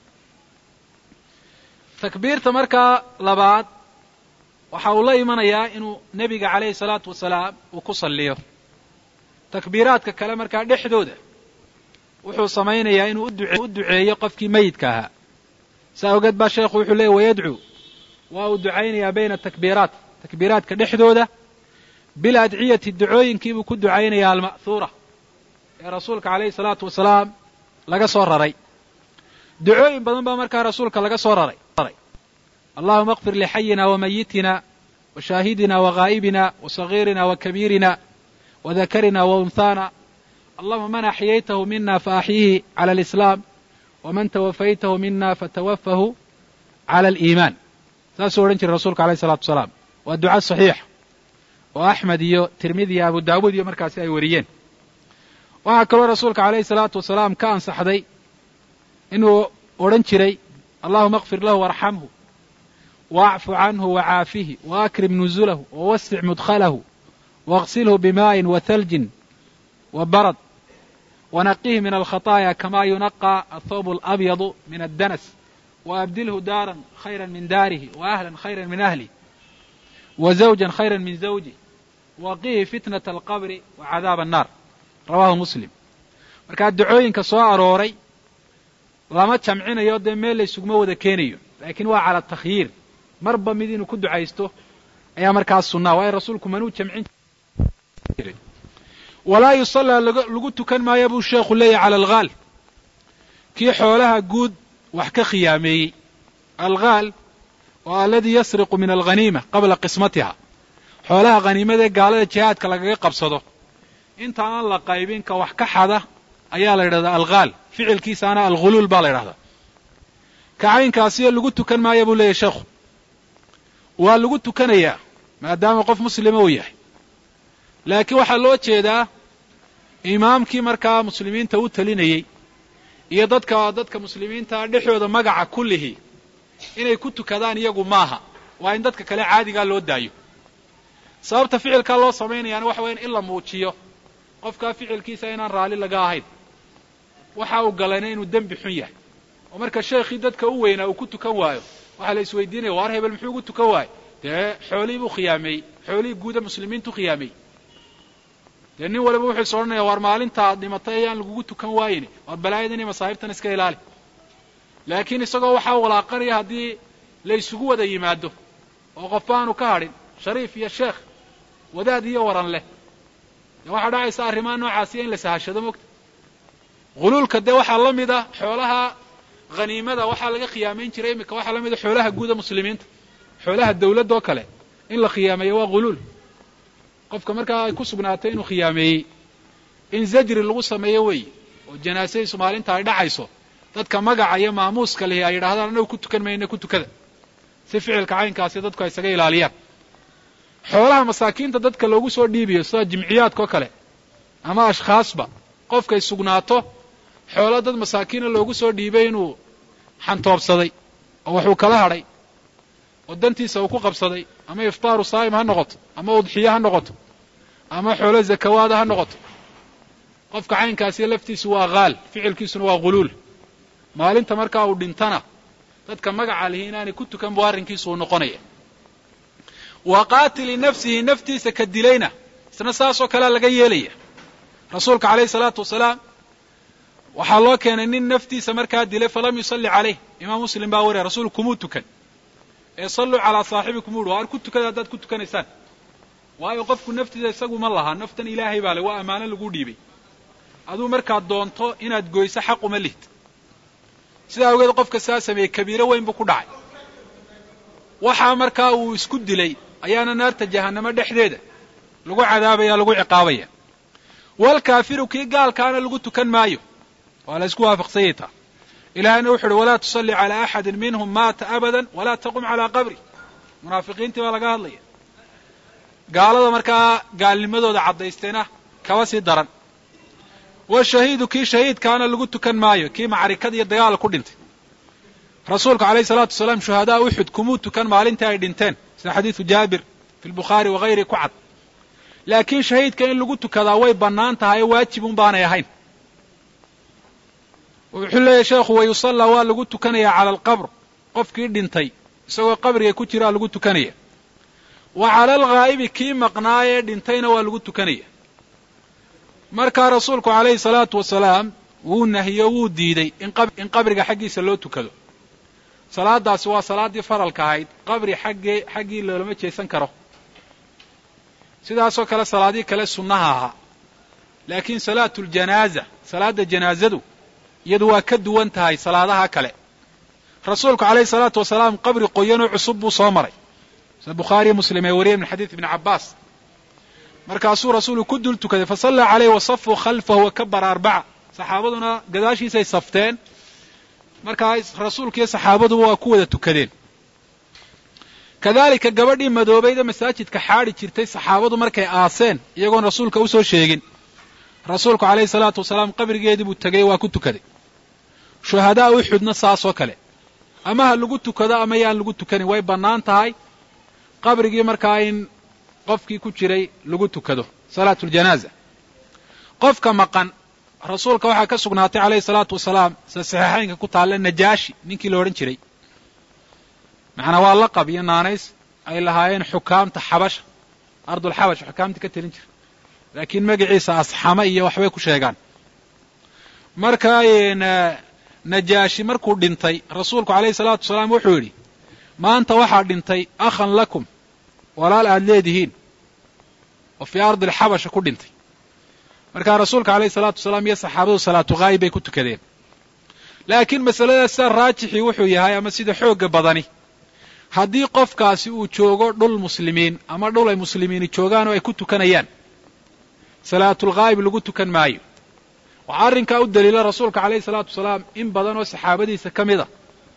takbiirta markaa labaad waxa uu la imanayaa inuu nebiga calayhi salaatu wasalaam uu ku salliyo takbiiraadka kale markaa dhexdooda wuxuu samaynayaa inuu u duceeyo qofkii meyidka ahaa saa ogeed baa sheekhu wuxuu leeyay wayadcuu waa uu ducaynayaa bayna takbiiraat takbiiraadka dhexdooda biladciyati ducooyinkiibuu ku ducaynayaa alma'huura ee rasuulka calayhi salaatu wasalaam laga soo raray ducooyin badan baa markaa rasuulka laga soo raray allahuma اkfir lixayina wamayitina washaahidina wagaa'ibina wasagiirina wakabiirina wadakarina waunhaana allahuma man axyaytahu mina faaxyihi cala alislaam waman tawafaytahu mina fatawafahu cala aliimaan saasuu odhan jiray rasuulka alayh isalatu wasalaam waa duca saxiix oo axmed iyo tirmidi iyo abu daawuud iyo markaasi ay wariyeen waxaa kaloo rasuulka calayhi salaatu wasalaam ka ansaxday inuu odhan jiray allahuma اkfir lahu warxamhu waacfu canhu wacaafihi waakrim nuzulahu wawasic mudkhalahu واغsilhu bimaaءin وثلجin وbarad ونqihi min alkhaطاaya kama yunaqى aلthawb الأbyض min الdanas وأبدله دارا خيرا من داره وأهلا خيرا من أهله وزوجا خيرا من زوجه وقيه فتنة القبر وعذاب النار رواه مسلم. markaa ducooyinka soo arooray lama jamcinayo dee meel la isuguma wada keenayo laakiin waa cala takhyiir marba mid inuu ku ducaysto ayaa markaas sunnaa waayo rasuulku manuu jamcin jiray. walaa yusallaa lagu tukan maayo buu sheekhu leeyahy cala alghaal kii xoolaha guud wax ka khiyaameeyey. alghaal waa aladii yasriqu min alghaniima qabla qismatiha xoolaha khaniimadee gaalada jihaadka lagaga qabsado intaaan la qaybin ka wax ka xada ayaa la yidhahdaa alghaal ficilkiisaana alghuluul baa la yidhahdaa. kacaynkaasiyo lagu tukan maayo buu leeyahy sheekhu. waa lagu tukanayaa maadaama qof muslima uu yahay laakiin waxaa loo jeedaa imaamkii markaa muslimiinta u talinayey iyo dadka dadka muslimiinta dhexdooda magaca kullihii inay ku tukadaan iyagu maaha waa in dadka kale caadigaa loo daayo. sababta ficilkaa loo samaynayaana waxa weyan in la muujiyo qofkaa ficilkiisa inaan raalli laga ahayn waxa uu galayna inuu dembi xun yahay oo marka sheekhii dadka u weynaa uu ku tukan waayo waxaa la isweydiinaya waar hebel muxuu ugu tukan waayo dee xoolihii buu khiyaameeyey xoolihii guuda muslimiintu khiyaameeyey dee nin waliba wuxuu is odhanaya waar maalintaad dhimatay ayaan lagugu tukan waayini waar balaayadan iyo masaa'ibtan iska ilaali. laakiin isagoo waxaa walaaqanaya haddii la isugu wada yimaado oo qof aanu ka hadhin shariif iyo sheekh wadaad iyo waran leh dee waxaa dhacaysa arrimaha noocaasiya in la sahashado mogta. huluulka dee waxaa la mid ah xoolaha khaniimada waxaa laga khiyaamayn jiray iminka waxaa la mid a xoolaha guuda muslimiinta xoolaha dawladda oo kale in la khiyaameeyo waa huluul. qofka markaa ay ku sugnaatay inuu khiyaameeyey in zajri lagu sameeyo weeye oo janaasadiisu maalinta ay dhacayso dadka magaca iyo maamuuska lihi ay yidhahdaan anagu ku tukan mayna ku tukada si ficilka caynkaasi dadku ay isaga ilaaliyaan. xoolaha masaakiinta dadka loogu soo dhiibiyo sida jimciyaadka oo kale ama ashkhaasba qofkay sugnaato xoolo dad masaakiina loogu soo dhiibay inuu xantoobsaday oo waxuu kala hadhay oo dantiisa uu ku qabsaday ama iftaaru saa'im ha noqoto ama udxiya ha noqoto ama xoolo zakawaada ha noqoto qofka caynkaasi laftiisu waa ghaal ficilkiisuna waa ghuluul. maalinta markaa uu dhintana dadka magaca lihi inaanay ku tukan buu arrinkiisu uu noqonaya. wa qaatili nafsihi naftiisa ka dilayna isna saasoo kalea laga yeelaya. rasuulka calayhi salaatu wasalaam waxaa loo keenay nin naftiisa markaa dilay falam yusalli calayh imaam muslim baa wariya rasuulku kumuu tukan ee salluu calaa saaxibikum uhi waar ku tukada haddaad ku tukanaysaan waayo qofku naftiisa isagu ma laha naftan ilaahay baa le waa ammaano lagu dhiibay aduu markaad doonto inaad goyso xaq uma lihid. sidaa awgeed qofka saa sameeyey kabiiro weyn buu ku dhacay. waxaa markaa uu isku dilay ayaana naarta jahannamo dhexdeeda lagu cadaabaya lagu ciqaabaya. walkaafiru kii gaalkaana lagu tukan maayo waa la isku waafaqsanyay taa. ilaahayna wuxu uhi walaa tusalli calaa axadin minhum maata abadan walaa taqum calaa qabri. munaafiqiintii baa laga hadlaya. gaalada markaa gaalnimadooda caddaysteena kaba sii daran. washahiidu kii shahiidkaana lagu tukan maayo kii macrikada iyo dagaal ku dhintay. rasuulka calayhi salaatu wasalaam shuhadaa uxud kumuu tukan maalintii ay dhinteen sida xadiidu jaabir fi lbukhaari wagayri ku cad. laakiin shahiidka in lagu tukadaa way bannaan tahay oo waajib un baanay ahayn. wuxuu leeyahy sheekhu wayusallaa waa lagu tukanayaa cala alqabr qofkii dhintay isagoo qabriga ku jiraa lagu tukanaya. wa cala alghaa'ibi kii maqnaayee dhintayna waa lagu tukanaya. markaa rasuulku calayhi salaatu wasalaam wuu nahiyo wuu diiday in qabriga xaggiisa loo tukado. salaadaasi waa salaaddii faralka ahayd qabri xaggee xaggii loolama jeesan karo. sidaasoo kale salaadii kale sunnaha ahaa. laakiin salaatu ljanaaza salaadda janaazadu iyadu waa ka duwan tahay salaadaha kale. rasuulku calayhi salaatu wasalaam qabri qoyanoo cusub buu soo maray sida bukhaariyo muslim ee wariyay min xadiid ibni cabbaas. markaasuu rasuulku ku dul tukaday fasallaa calayhi wasafuu khalfahu wakabara arbaca. saxaabaduna gadaashiisay safteen markaa rasuulka iyo saxaabaduba waa ku wada tukadeen. kadaalika gabadhii madoobayda masaajidka xaadhi jirtay saxaabadu markay aaseen iyagoon rasuulka usoo sheegin rasuulku calayhi salaatu wasalaam qabrigeedii buu tegay waa ku tukaday. shuhadaa uxudna saasoo kale ama ha lagu tukado ama yaan lagu tukanin way bannaan tahay qabrigii markaa in qofkii ku jiray lagu tukado salaatu ljanaaza. qofka maqan rasuulka waxaa ka sugnaatay calayhi salaatu wasalaam sida saxiixaynka ku taalla najaashi ninkii la odhan jiray macnaa waa laqab iyo naanays ay lahaayeen xukaamta xabasha ardulxabash xukaamta ka telin jira laakiin magaciisa asxama iyo waxbay ku sheegaan marka najaashi markuu dhintay rasuulku calayhi salaatu wasalaam wuxuu yidhi maanta waxaa dhintay akhan lakum walaal aad leedihiin oo fii ardi alxabasha ku dhintay markaa rasuulka calayhi salaatu wasalaam iyo saxaabadu salaatu ghaayib bay ku tukadeen laakiin masaladaas sida raajixii wuxuu yahay ama sida xoogga badani haddii qofkaasi uu joogo dhul muslimiin ama dhul ay muslimiini joogaan oo ay ku tukanayaan salaatulghaayib lagu tukan maayo waxaa arrinkaa u daliila rasuulka calayhi salaatu wasalaam in badan oo saxaabadiisa ka mid a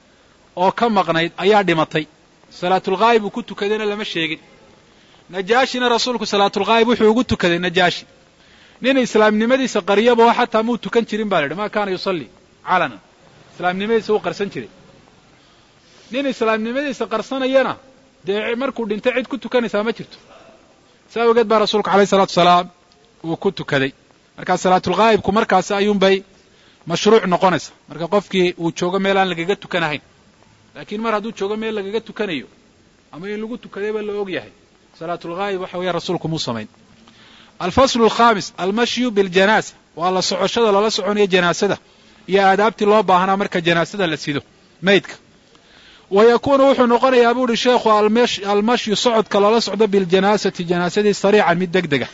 oo ka maqnayd ayaa dhimatay salaatulghaayib uu ku tukadayna lama sheegin najaashina rasuulku salaatulghaayib wuxuu ugu tukaday najaashi nin islaamnimadiisa qariyaba oo xataa muu tukan jirin baa la yidhi maa kaana yusalli calanan islaamnimadiisa uu qarsan jiray nin islaamnimadiisa qarsanayana dee markuu dhintay cid ku tukanaysaa ma jirto saa ogeed baa rasuulku calayhi salaatu wasalaam uu ku tukaday markaa salaatulghaayibku markaasi ayuunbay mashruuc noqonaysa marka qofkii uu joogo meel aan lagaga tukanahayn laakiin mar hadduu joogo meel lagaga tukanayo ama in lagu tukadayba la og yahay salaatulghaayib waxa weeya rasuulku muu samayn alfaslu alkhaamis almashyu biljanaasa waa la socoshada lala soconayo janaasada iyo aadaabtii loo baahnaa marka janaasada la sido maydka wa yakuunu wuxuu noqonayaa bu uhi sheekhu almashyu socodka lala socdo biljanaasati janaasadii sariican mid deg dega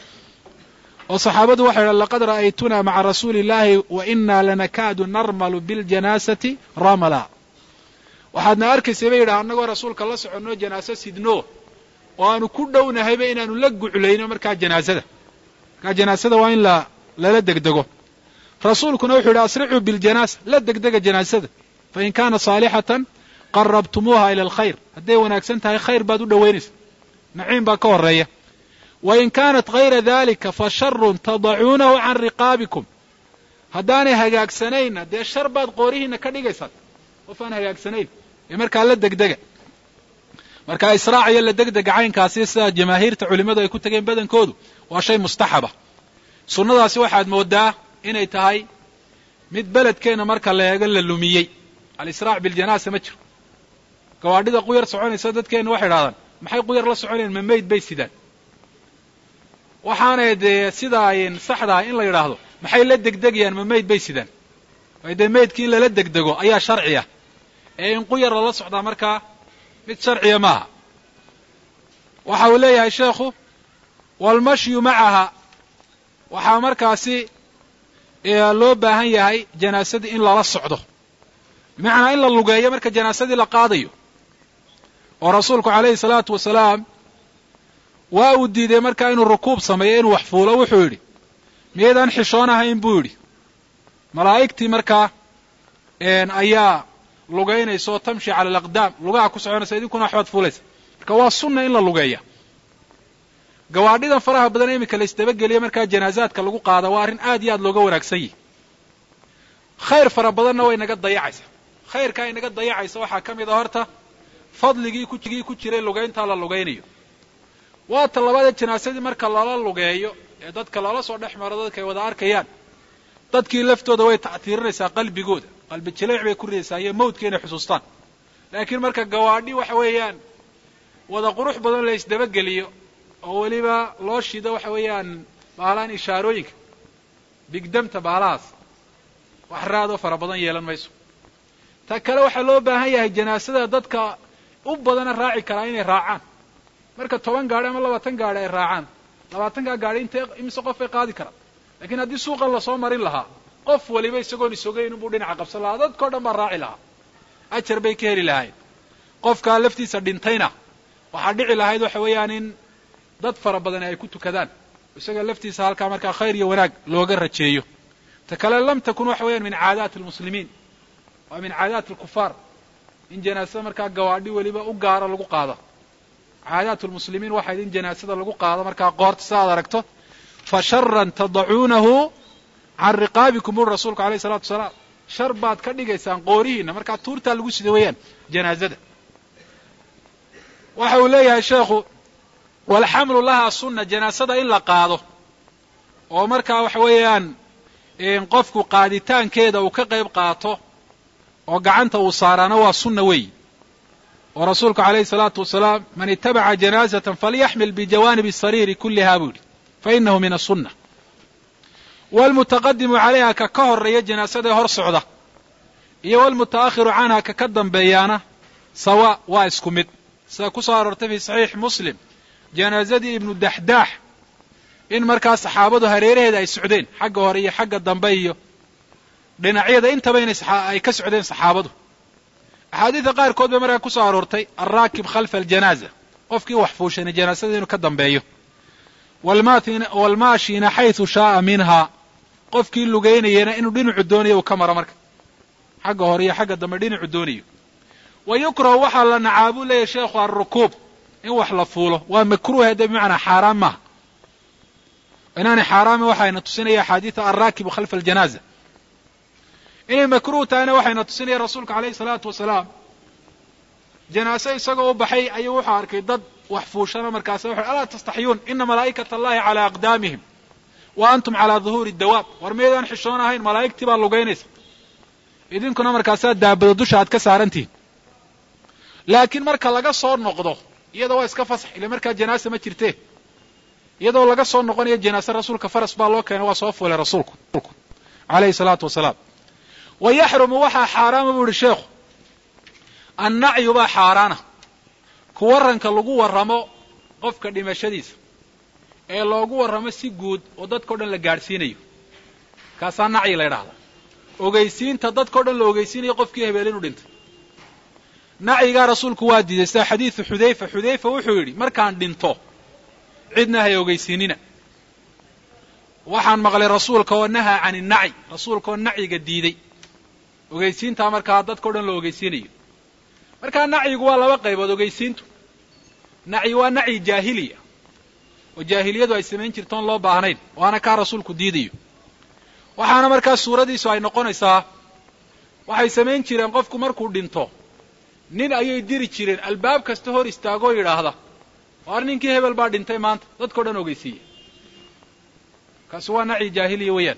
oo saxaabadu waxay idhahan laqad ra'aytunaa maca rasuuli illaahi wa innaa lanakaadu narmalu biljanaasati ramala waxaadna arkaysay bay yidhaha annagoo rasuulka la soconno janaaso sidno oo aanu ku dhownahayba inaanu la guclayno markaa janaasada markaa janaasada waa in la lala degdego rasuulkuna wuxuu yidhi asricuu biljanaasa la degdega janaasada fain kaana saalixatan qarabtumuuha ila alkhayr hadday wanaagsan tahay khayr baad u dhowaynaysa naciim baa ka horreeya wain kaanat hayra dalika fa sharun tadacuunahu can riqaabikum haddaanay hagaagsanayna dee shar baad qoorihiinna ka dhigaysaan qof aan hagaagsanayn ee markaa la degdega markaa israac iyo la degdega caynkaasi sida jamaahiirta culimmadu ay ku tageen badankoodu waa shay mustaxaba sunnadaasi waxaad mooddaa inay tahay mid beledkeenna marka la eego la lumiyey alisraac biljanaasa ma jiro gawaadhida quyar soconaysa dadkeenna waxay idhahdaan maxay quyar la soconayaan ma mayd bay sidaan waxaanay dee sidaa saxdaa in la yidhaahdo maxay la degdegayaan ma mayd bay sidaan way dee maydkii in lala degdego ayaa sharci ah ee in quyar lala socdaa markaa mid sharciya maaha waxa uu leeyahay sheekhu waalmashyu macaha waxaa markaasi loo baahan yahay janaasadii in lala socdo bimacnaa in la lugeeyo marka janaasadii la qaadayo oo rasuulku calayhi salaatu wasalaam waa uu diiday markaa inuu rukuub sameeyo inuu wax fuulo wuxuu yidhi miyaydaan xishoon ahayn buu yidhi malaa'igtii markaa ayaa lugaynaysa oo tamshi cala alaqdaam lugaha ku soconaysa idinkuna waxbaad fuulaysa marka waa sunna in la lugeeya gawaadhidan faraha badan iminka la isdabageliya markaa janaasaadka lagu qaada waa arrin aad iyo aad looga wanaagsan yihi khayr fara badanna way naga dayacaysa khayrkaa inaga dayacaysa waxaa ka mid a horta fadligii kugii ku jiray lugayntaa la lugaynayo waa ta labaadee janaasadii marka lala lugeeyo ee dadka lala soo dhex maro dadka ay wada arkayaan dadkii laftooda way ta'tiirinaysaa qalbigooda qalbi jileec bay ku ridaysaa iyo mawdka inay xusuustaan laakiin marka gawaadhi waxa weeyaan wada qurux badan la isdabageliyo oo weliba loo shido waxa weeyaan bahalaan ishaarooyinka bigdamta bahalahaas wax raadoo fara badan yeelan mayso ta kale waxaa loo baahan yahay janaasada dadka u badana raaci karaa inay raacaan marka toban gaadhi ama labaatan gaadhi ay raacaan labaatankaa gaadhi intee imise qof ay qaadi karaan laakiin haddii suuqan lasoo marin lahaa qof waliba isagoon isogayn inbuu dhinaca qabsan lahaa dadkao dhan baa raaci lahaa ajar bay ka heli lahayd qofkaa laftiisa dhintayna waxaa dhici lahayd waxa weeyaan in dad fara badan ay ku tukadaan isaga laftiisa halkaa markaa khayr iyo wanaag looga rajeeyo ta kale lam takun waxa weeyaan min caadaati almuslimiin waa min caadaati alkufaar in janaasada markaa gawaadhi weliba u gaaro lagu qaado caadaatu lmuslimiin waxayd in janaasada lagu qaado markaa qoorta sa aad aragto fa sharan tadacuunahu can riqaabikum uri rasuulku alayh isalatu wasalaam shar baad ka dhigaysaan qoorihiina markaa tuurtaa lagu sida weeyaan janaazada waxa uu leeyahay sheekhu walxamlu lahaa sunna janaasada in la qaado oo markaa waxa weeyaan qofku qaaditaankeeda uu ka qayb qaato oo gacanta uu saaraana waa sunna weeyi oo rasuulku calayhi salaatu wasalaam man itabaca janaazatan falyaxmil bijawaanibi asariiri kullihaa buu yidhi fa inahu min asunna waalmutaqadimu calayha ka ka horreeya janaasadae hor socda iyo waalmuta'akhiru canha ka ka dambeeyaana sawa waa isku mid sida ku soo aroortay fii saxiix muslim janaazadii ibnu daxdaax in markaa saxaabadu hareeraheeda ay socdeen xagga hore iyo xagga dambe iyo dhinacyada intaba inay ay ka socdeen saxaabadu axaadiida qaarkood bay markaa ku soo aroortay alraakib khalfa aljanaaza qofkii wax fuushana janaasada inuu ka dambeeyo waalmaashina xaysu shaaa minhaa qofkii lugaynayana inuu dhinacu doonayo uu ka maro marka xagga hore iyo xagga dambe dhinacu doonayo wa yukrahu waxaa la nacaa buu leeyahy sheekhu alrukuub in wax la fuulo waa makruuha de bimacnaa xaaraan maaha inaanay xaaraami waxayna tusinaya axaadiida alraakibu khalfa aljanaaza inay makruuh tahayna waxayna tusinaya rasuulka calayhi salaatu wasalaam janaase isagoo u baxay ayuu wuxuu arkay dad wax fuushana markaasa wuxu alaa tastaxyuun ina malaa'ikata allahi calaa aqdaamihim wa antum calaa duhuuri dawaab war meydaan xishoon ahayn malaa'igtii baa lugaynaysa idinkuna markaasaa daabado dusha aad ka saarantihin laakiin marka laga soo noqdo iyadoo waa iska fasax ile markaa janaasa ma jirtee iyadoo laga soo noqonayo janaase rasuulka faras baa loo keenay waa soo fuulay rasuulku calayhi salaatu wasalaam wa yaxrumu waxaa xaaraama buu ihi sheekhu annacyu baa xaaraana ku warranka lagu warramo qofka dhimashadiisa ee loogu warramo si guud oo dadkao dhan la gaadhsiinayo kaasaa nacyi la ydhahdaa ogeysiinta dadkao dhan la ogeysiinayo qofkii hebeel inuu dhintay nacyigaa rasuulku waa diiday sida xadiidu xudayfa xudayfa wuxuu yidhi markaan dhinto cidna hay ogeysiinina waxaan maqlay rasuulka oo nahaa can innacyi rasuulka oo nacyiga diiday ogeysiintaa markaa dadkao dhan la ogeysiinayo markaa nacyigu waa laba qaybood ogeysiintu nacyi waa nacyi jaahiliya oo jaahiliyadu ay samayn jirto on loo baahnayn waana kaa rasuulku diidayo waxaana markaa suuradiisu ay noqonaysaa waxay samayn jireen qofku markuu dhinto nin ayay diri jireen albaab kasta hor istaagoo yidhaahda waar ninkii hebel baa dhintay maanta dadkao dhan ogeysiiya kaasi waa nacyi jaahiliya weeyaan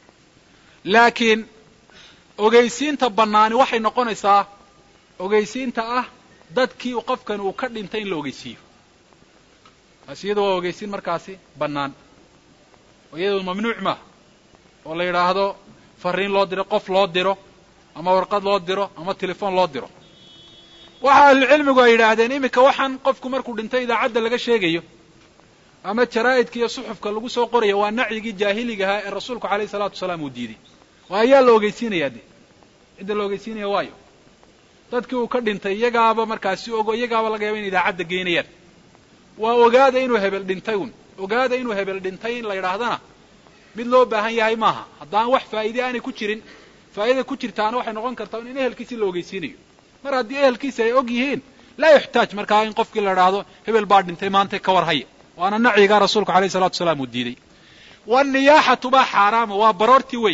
laakiin ogeysiinta bannaani waxay noqonaysaa ogeysiinta ah dadkii qofkan uu ka dhintay in la ogeysiiyo taasi iyadu waa ogeysiin markaasi bannaan oo iyadu mamnuuc maaha oo la yidhaahdo farriin loo diro qof loo diro ama warqad loo diro ama telefoon loo diro waxa ahlucilmigu ay yidhaahdeen iminka waxaan qofku markuu dhintay idaacadda laga sheegayo ama jaraa'idka iyo suxufka lagu soo qoraya waa nacyigii jaahiliga ahaa ee rasuulku calayhi salaatu wasalaam uu diiday waa ayaa la ogeysiinayaa de cidda la ogeysiinaya waayo dadkii uu ka dhintay iyagaaba markaasi ogo iyagaaba laga yaaba in idaacadda geynayaan waa ogaada inuu hebel dhintay un ogaada inuu hebel dhintay in la yidhaahdana mid loo baahan yahay maaha haddaan wax faa'iide aanay ku jirin faa'idada ku jirtaana waxay noqon kartaa in ehelkiisi la ogeysiinayo mar haddii ehelkiisa ay og yihiin laa yuxtaaj markaa in qofkii la idhaahdo hebel baa dhintay maanta ka war haya waana nacyigaa rasuulku alayhi salatu wasalaam uu diiday wanniyaaxatu baa xaaraama waa baroortii wey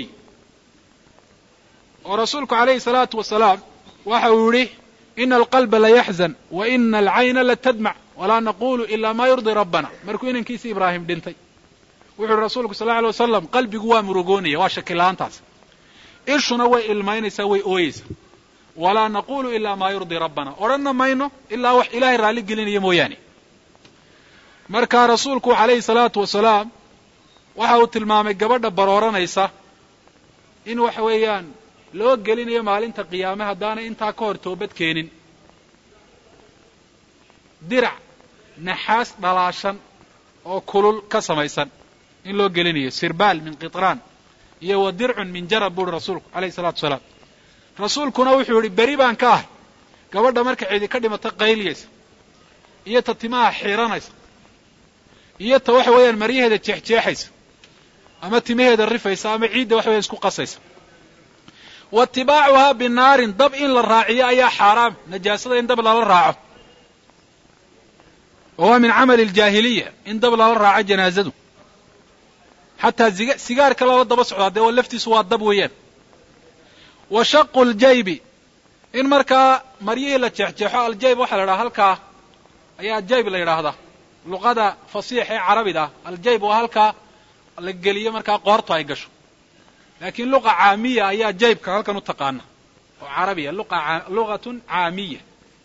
oo rasuulku alayhi salaatu wasalaam waxa uu yihi ina alqalba layaxzan wa ina alcayna latadmac walaa naqulu ila ma yurdi rabbana markuu inankiisi ibraahim dhintay wuxu uhi rasuulku sal lla alay wasalam qalbigu waa murugoonaya waa shaki la-aantaas ishuna way ilmaynaysaa way ooyeysaa walaa naqulu ilaa maa yurdii rabbana odhanna mayno ilaa wax ilaahay raalli gelinaya mooyaane markaa rasuulku calayhi salaatu wasalaam waxa uu tilmaamay gabadha barooranaysa in waxa weeyaan loo gelinayo maalinta qiyaame haddaanay intaa ka hor toobad keenin dirac naxaas dhalaashan oo kulul ka samaysan in loo gelinayo sirbaal min qitraan iyo wa dircun min jarab buuhi rasuulku calayhi salaatu wasalaam rasuulkuna wuxuu yihi beri baan ka ahay gabadha marka cidi ka dhimata qayliyaysa iyo ta timaha xiiranaysa iyo ta waxa weeyaan maryaheeda jeexjeexaysa ama timaheeda rifaysa ama ciidda waxa weyan isku qasaysa wa itibaacuhaa binaarin dab in la raaciyo ayaa xaaraam najaasada in dab lala raaco oo waa min camali aljaahiliya in dab lala raaco janaazadu xataa sigaarka lala daba socdaa dee waa laftiisu waa dab weeyaan wa shaqu ljaybi in markaa maryihii la jeexjeexo aljayb waxaa la yidhaha halkaa ayaa jayb la yidhaahdaa luqada fasiix ee carabida aljayb waa halkaa la geliyo markaa qoortu ay gasho laakiin luqa caamiya ayaa jaybka halkan u taqaana oo carabiya luqatun caamiya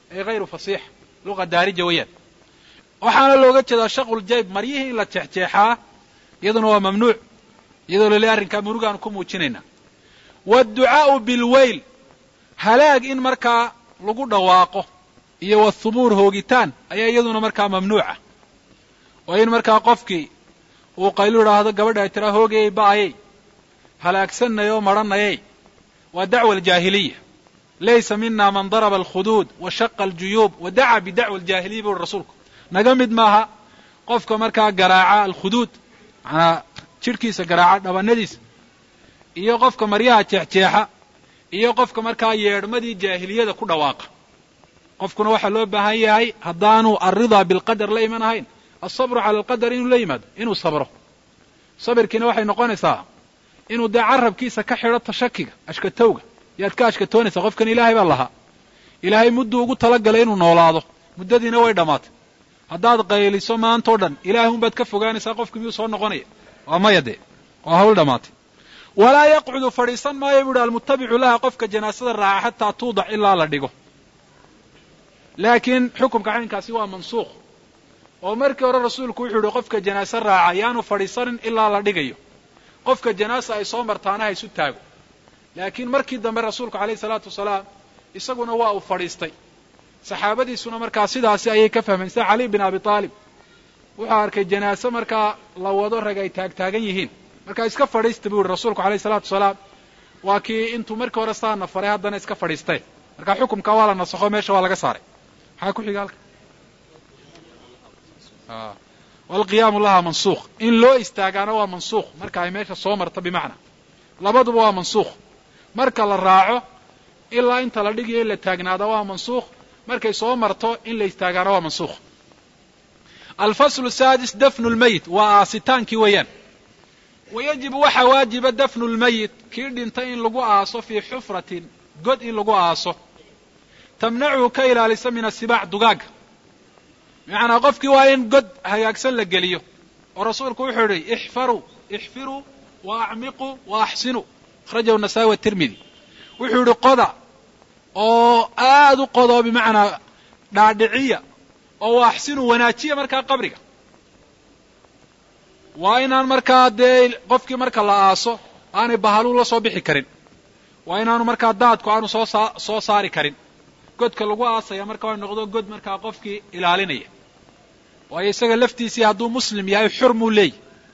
ay hayru fasiix luqa daarija weeyaan waxaana looga jeedaa shaqul jayb maryihii in la jeexjeexaa iyaduna waa mamnuuc iyadoo lale arrinkaa murugaanu ku muujinaynaa waadducaa'u bilweyl halaag in markaa lagu dhawaaqo iyo wathumuur hoogitaan ayaa iyaduna markaa mamnuuca oo in markaa qofkii uu qaylu idhaahdo gabadha ay tiraa hoogayay ba'ayay halaagsanay oo madhanayay waa dacwa aljaahiliya laysa mina man daraba alkhuduud wa shaqa aljuyuub wa dacaa bidacwa aljaahiliya buu uhi rasuulku naga mid maaha qofka markaa garaaca alkhuduud macnaa jidhkiisa garaaca dhabanadiisa iyo qofka maryaha jeexjeexa iyo qofka markaa yeedhmadii jaahiliyada ku dhawaaqa qofkuna waxaa loo baahan yahay haddaanu alridaa bilqadar la iman ahayn alsabru cala alqadar inuu la yimaado inuu sabro sabirkiina waxay noqonaysaa inuu dee carabkiisa ka xidho tashakiga ashkatowga yaad ka ashkatoonaysaa qofkan ilaahay baa lahaa ilaahay mudduu ugu talagalay inuu noolaado muddadiina way dhammaatay haddaad qayliso maantao dhan ilaahay unbaad ka fogaanaysaa qofki miyuu soo noqonaya waa maya dee waa hawl dhammaatay walaa yaqcudu fadhiisan maayo buu uhi almuttabicu laha qofka janaasada raaca xataa tuudac ilaa la dhigo laakiin xukumka caynkaasi waa mansuukh oo markii hore rasuulku wuxuu yihi qofka janaase raaca yaanu fadhiisanin ilaa la dhigayo qofka janaasa ay soo martaana ha isu taago laakiin markii dambe rasuulku calayhi salaatu wasalaam isaguna waa uu fadhiistay saxaabadiisuna markaa sidaasi ayay ka fahmeen sida cali bin abi taalib wuxuu arkay janaase markaa la wado rag ay taagtaagan yihiin markaa iska fadhiista buu yihi rasuulku calayhi salaatu wasalaam waa kii intuu markii hore saana faray haddana iska fadhiistay markaa xukumka waa la nasakho meesha waa laga saaray maxaa ku xiga halka walqiyaamu laha mansuukh in loo istaagaana waa mansuukh marka ay meesha soo marto bimacnaa labaduba waa mansuukh marka la raaco ilaa inta la dhigayo in la taagnaada waa mansuukh markay soo marto in la istaagaana waa mansuukh alfaslu saadis dafnu lmayit waa aasitaankii weeyaan wayajibu waxaa waajiba dafnu lmayit kii dhintay in lagu aaso fii xufratin god in lagu aaso tamnachu ka ilaalisa min asibaac dugaaga bimacnaa qofkii waa in god hagaagsan la geliyo oo rasuulku wuxuu yihi ixfaruu ixfiruu wa acmiquu wa axsinuu akhrajahu nasaa-i watirmidi wuxuu yihi qoda oo aad u qodo bimacnaa dhaadhiciya oo wa axsinuu wanaajiya markaa qabriga waa inaan markaa dee qofkii marka la aaso aanay bahaluu la soo bixi karin waa inaanu markaa daadku aanu soo saa soo saari karin godka lagu aasaya marka waa noqdo god markaa qofkii ilaalinaya waayo isaga laftiisii hadduu muslim yahay xurmuu leeyahy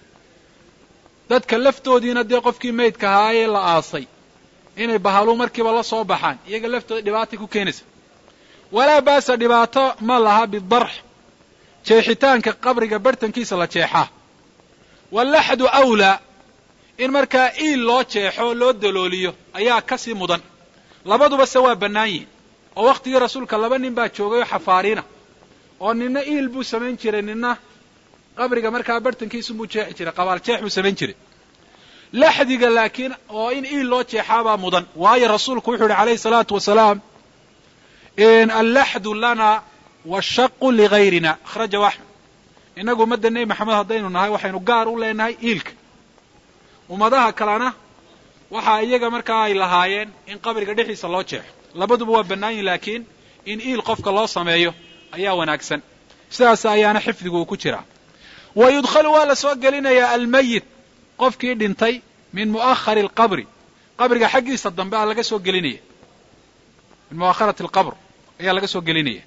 dadka laftoodiina dee qofkii maydka ahaa ee la aasay inay bahaluu markiiba la soo baxaan iyaga laftooda dhibaatay ku keenaysa walaa baasa dhibaato ma laha bidarx jeexitaanka qabriga barhtankiisa la jeexaa wallaxdu awlaa in markaa iil loo jeexo loo dalooliyo ayaa kasii mudan labaduba se waa bannaan yihin oo wakhtigii rasuulka laba nin baa joogay oo xafaariina oo nina iil buu samayn jiray nina qabriga markaa barhtankiisunbuu jeexi jiray qabaal jeex buu samayn jiray laxdiga laakiin oo in iil loo jeexaabaa mudan waayo rasuulku wuxuu yihi calayhi salaatu wasalaam allaxdu lana washaqu ligayrina akhrajahu axmed innagu ummadda nebi maxamed haddaynu nahay waxaynu gaar u leenahay iilka ummadaha kalena waxaa iyaga markaa ay lahaayeen in qabriga dhexdiisa loo jeexo labaduba waa bannaan yihin laakiin in iil qofka loo sameeyo ayaa wanaagsan sidaas ayaana xifdigu uu ku jiraa wa yudkhalu waa la soo gelinayaa almayit qofkii dhintay min mu'ahari alqabri qabriga xaggiisa dambe aa laga soo gelinaya min mu'akharati alqabr ayaa laga soo gelinaya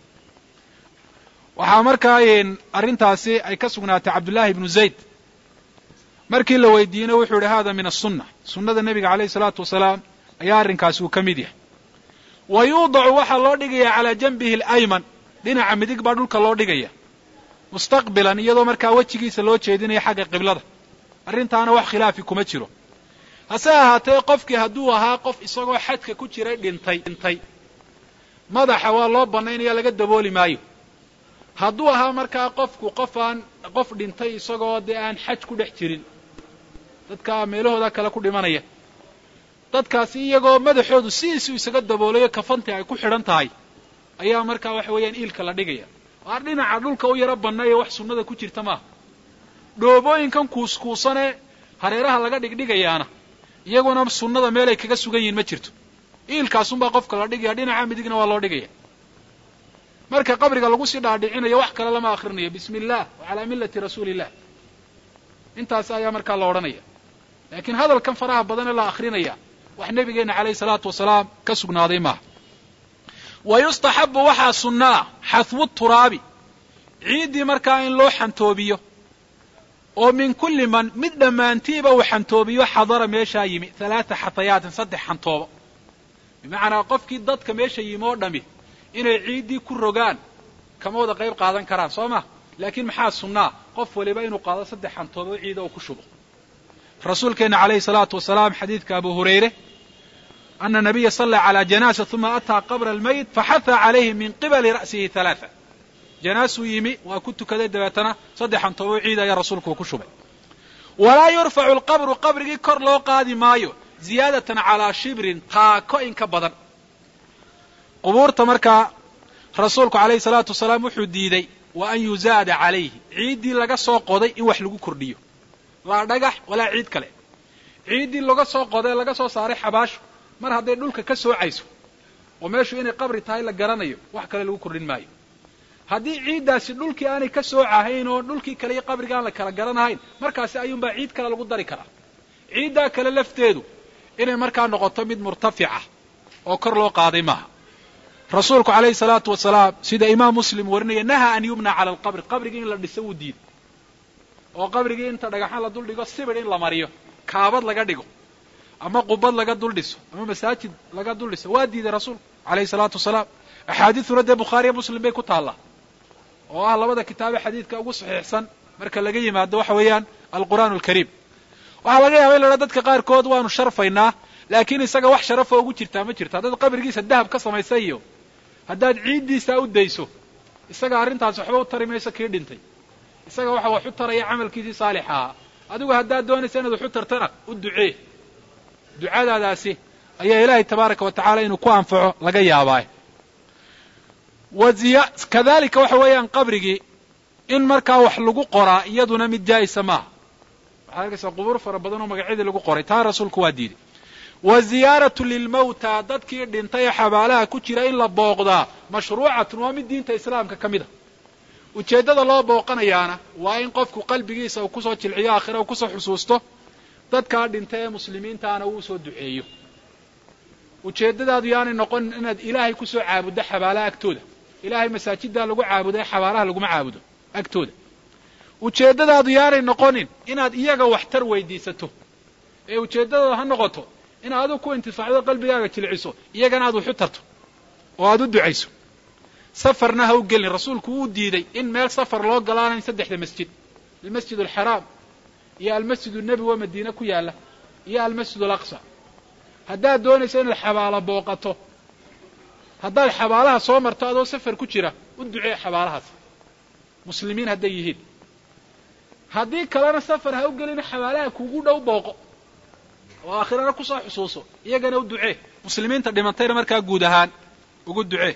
waxaa markaa arrintaasi ay ka sugnaatay cabdullaahi ibnu zayd markii la weydiiyeyna wuxuu yihi hada min asunna sunnada nebiga calayhi salaatu wasalaam ayaa arrinkaasi uu ka mid yahay wa yuudacu waxaa loo dhigaya calaa janbihi alayman dhinaca midig baa dhulka loo dhigaya mustaqbilan iyadoo markaa wejigiisa loo jeedinaya xagga qiblada arrintaana wax khilaafi kuma jiro hase ahaatee qofkii hadduu ahaa qof isagoo xadka ku jiray dhintay dhintay madaxa waa loo bannaynaya laga dabooli maayo hadduu ahaa markaa qofku qof aan qof dhintay isagoo dee aan xaj ku dhex jirin dadka meelahooda kale ku dhimanaya dadkaasi iyagoo madaxoodu sidiisuu isaga daboolayo kafantii ay ku xidhan tahay ayaa markaa waxa weeyaan iilka la dhigaya waar dhinaca dhulka u yaro bannaye wax sunnada ku jirta maaha dhoobooyinkan kuuskuusanee hareeraha laga dhigdhigayaana iyaguna sunnada meelay kaga sugan yihiin ma jirto iilkaasunbaa qofka la dhigaya dhinaca midigna waa loo dhigaya marka qabriga lagu sii dhaadhicinayo wax kale lama akhrinayo bismi illah wa calaa millati rasuulillah intaas ayaa markaa la odhanaya laakiin hadalkan faraha badane la akrinaya wax nabigeena calayhi salaatu wasalaam ka sugnaaday maaha wa yustaxabu waxaa sunnaa xadwu turaabi ciiddii markaa in loo xantoobiyo oo min kulli man mid dhammaantiiba uu xantoobiyo xadara meeshaa yimi halaata xatayaatin saddex xantoobo bimacnaa qofkii dadka meesha yimi oo dhami inay ciiddii ku rogaan kama wada qayb qaadan karaan soo ma laakiin maxaa sunnaa qof waliba inuu qaado saddex xantoobo oo ciida oo ku shubo rasuulkeena calayhi salaatu wasalaam xadiidka abu hurayre ana nabiya salla calaa janaasa uma ataa qabra almayit faxaha calayhi min qibali ra'sihi halaaa janaasuu yimi waa ku tukaday dabeetana saddex xantoobo oo ciida ayaa rasuulku ku shubay walaa yurfacu alqabru qabrigii kor loo qaadi maayo ziyaadatan calaa shibrin taako in ka badan qubuurta markaa rasuulku calayhi salaatu wasalaam wuxuu diiday wa an yuzaada calayhi ciiddii laga soo qoday in wax lagu kordhiyo laa dhagax walaa ciid kale ciiddii laga soo qoday laga soo saaray xabaashu mar hadday dhulka ka soocayso oo meeshu inay qabri tahay la garanayo wax kale lagu kordhin maayo haddii ciiddaasi dhulkii aanay ka soocahayn oo dhulkii kale iyo qabriga aan la kala garanahayn markaasi ayuunbaa ciid kale lagu dari karaa ciiddaa kale lafteedu inay markaa noqoto mid murtafica oo kor loo qaaday maaha rasuulku calayhi salaatu wasalaam sida imaam muslim warinaya nahaa an yubna cala alqabri qabrigii in la dhiso wuu diiday oo qabrigii inta dhagaxaan la dul dhigo sibir in la mariyo kaabad laga dhigo ama qubad laga dul dhiso ama masaajid laga dul dhiso waa diiday rasuulku calayhi salaatu wasalaam axaadiisuna dee bukhaariya muslim bay ku taallaa oo ah labada kitaabe xadiidka ugu saxiixsan marka laga yimaado waxa weeyaan alqur'aan alkariim waxaa laga yaaba in la idhaha dadka qaarkood waanu sharfaynaa laakiin isaga wax sharafoo ugu jirtaa ma jirto haddaad qabrigiisa dahab ka samaysay iyo haddaad ciiddiisa u dayso isaga arrintaas waxba u tari mayso kii dhintay isaga waxa wax u taraya camalkiisii saalix ahaa adigu haddaad doonaysa inaad wax u tartana u ducee ducadaadaasi ayaa ilaahay tabaaraka wa tacaala inuu ku anfaco laga yaabaa waziya kadalika waxa weeyaan qabrigii in markaa wax lagu qoraa iyaduna mid jaa'isa maaha waxaa arkaysaa qubuur fara badan oo magacyadii lagu qoray taa rasuulku waa diiday wa ziyaaratu lilmawta dadkii dhintay ee xabaalaha ku jira in la booqdaa mashruucatun waa mid diinta islaamka ka mid a ujeeddada loo booqanayaana waa in qofku qalbigiisa uu kusoo jilciyo aakhira uu kusoo xusuusto dadkaa dhintay ee muslimiintaana uu usoo duceeyo ujeeddadaadu yaanay noqon inaad ilaahay kusoo caabuddo xabaalaha agtooda ilaahay masaajiddaa lagu caabudo ee xabaalaha laguma caabudo agtooda ujeeddadaadu yaanay noqonin inaad iyaga waxtar weydiisato ee ujeeddadooda ha noqoto inaad adigu ku intifaacdo qalbigaaga jilciso iyagana aad waxu tarto oo aad u ducayso safarna ha u gelin rasuulku wuu diiday in meel safar loo galaanayn saddexda masjid almasjid alxaraam iyo almasjid alnebi waa madiine ku yaalla iyo almasjid alaqsa haddaad doonayso inaad xabaalo booqato haddaad xabaalaha soo marto adoo safar ku jira u ducee xabaalahaas muslimiin hadday yihiin haddii kalena safar ha u gelina xabaalaha kuugu dhow booqo oo aakhirana kusoo xusuuso iyagana u ducee muslimiinta dhimantayna markaa guud ahaan ugu ducee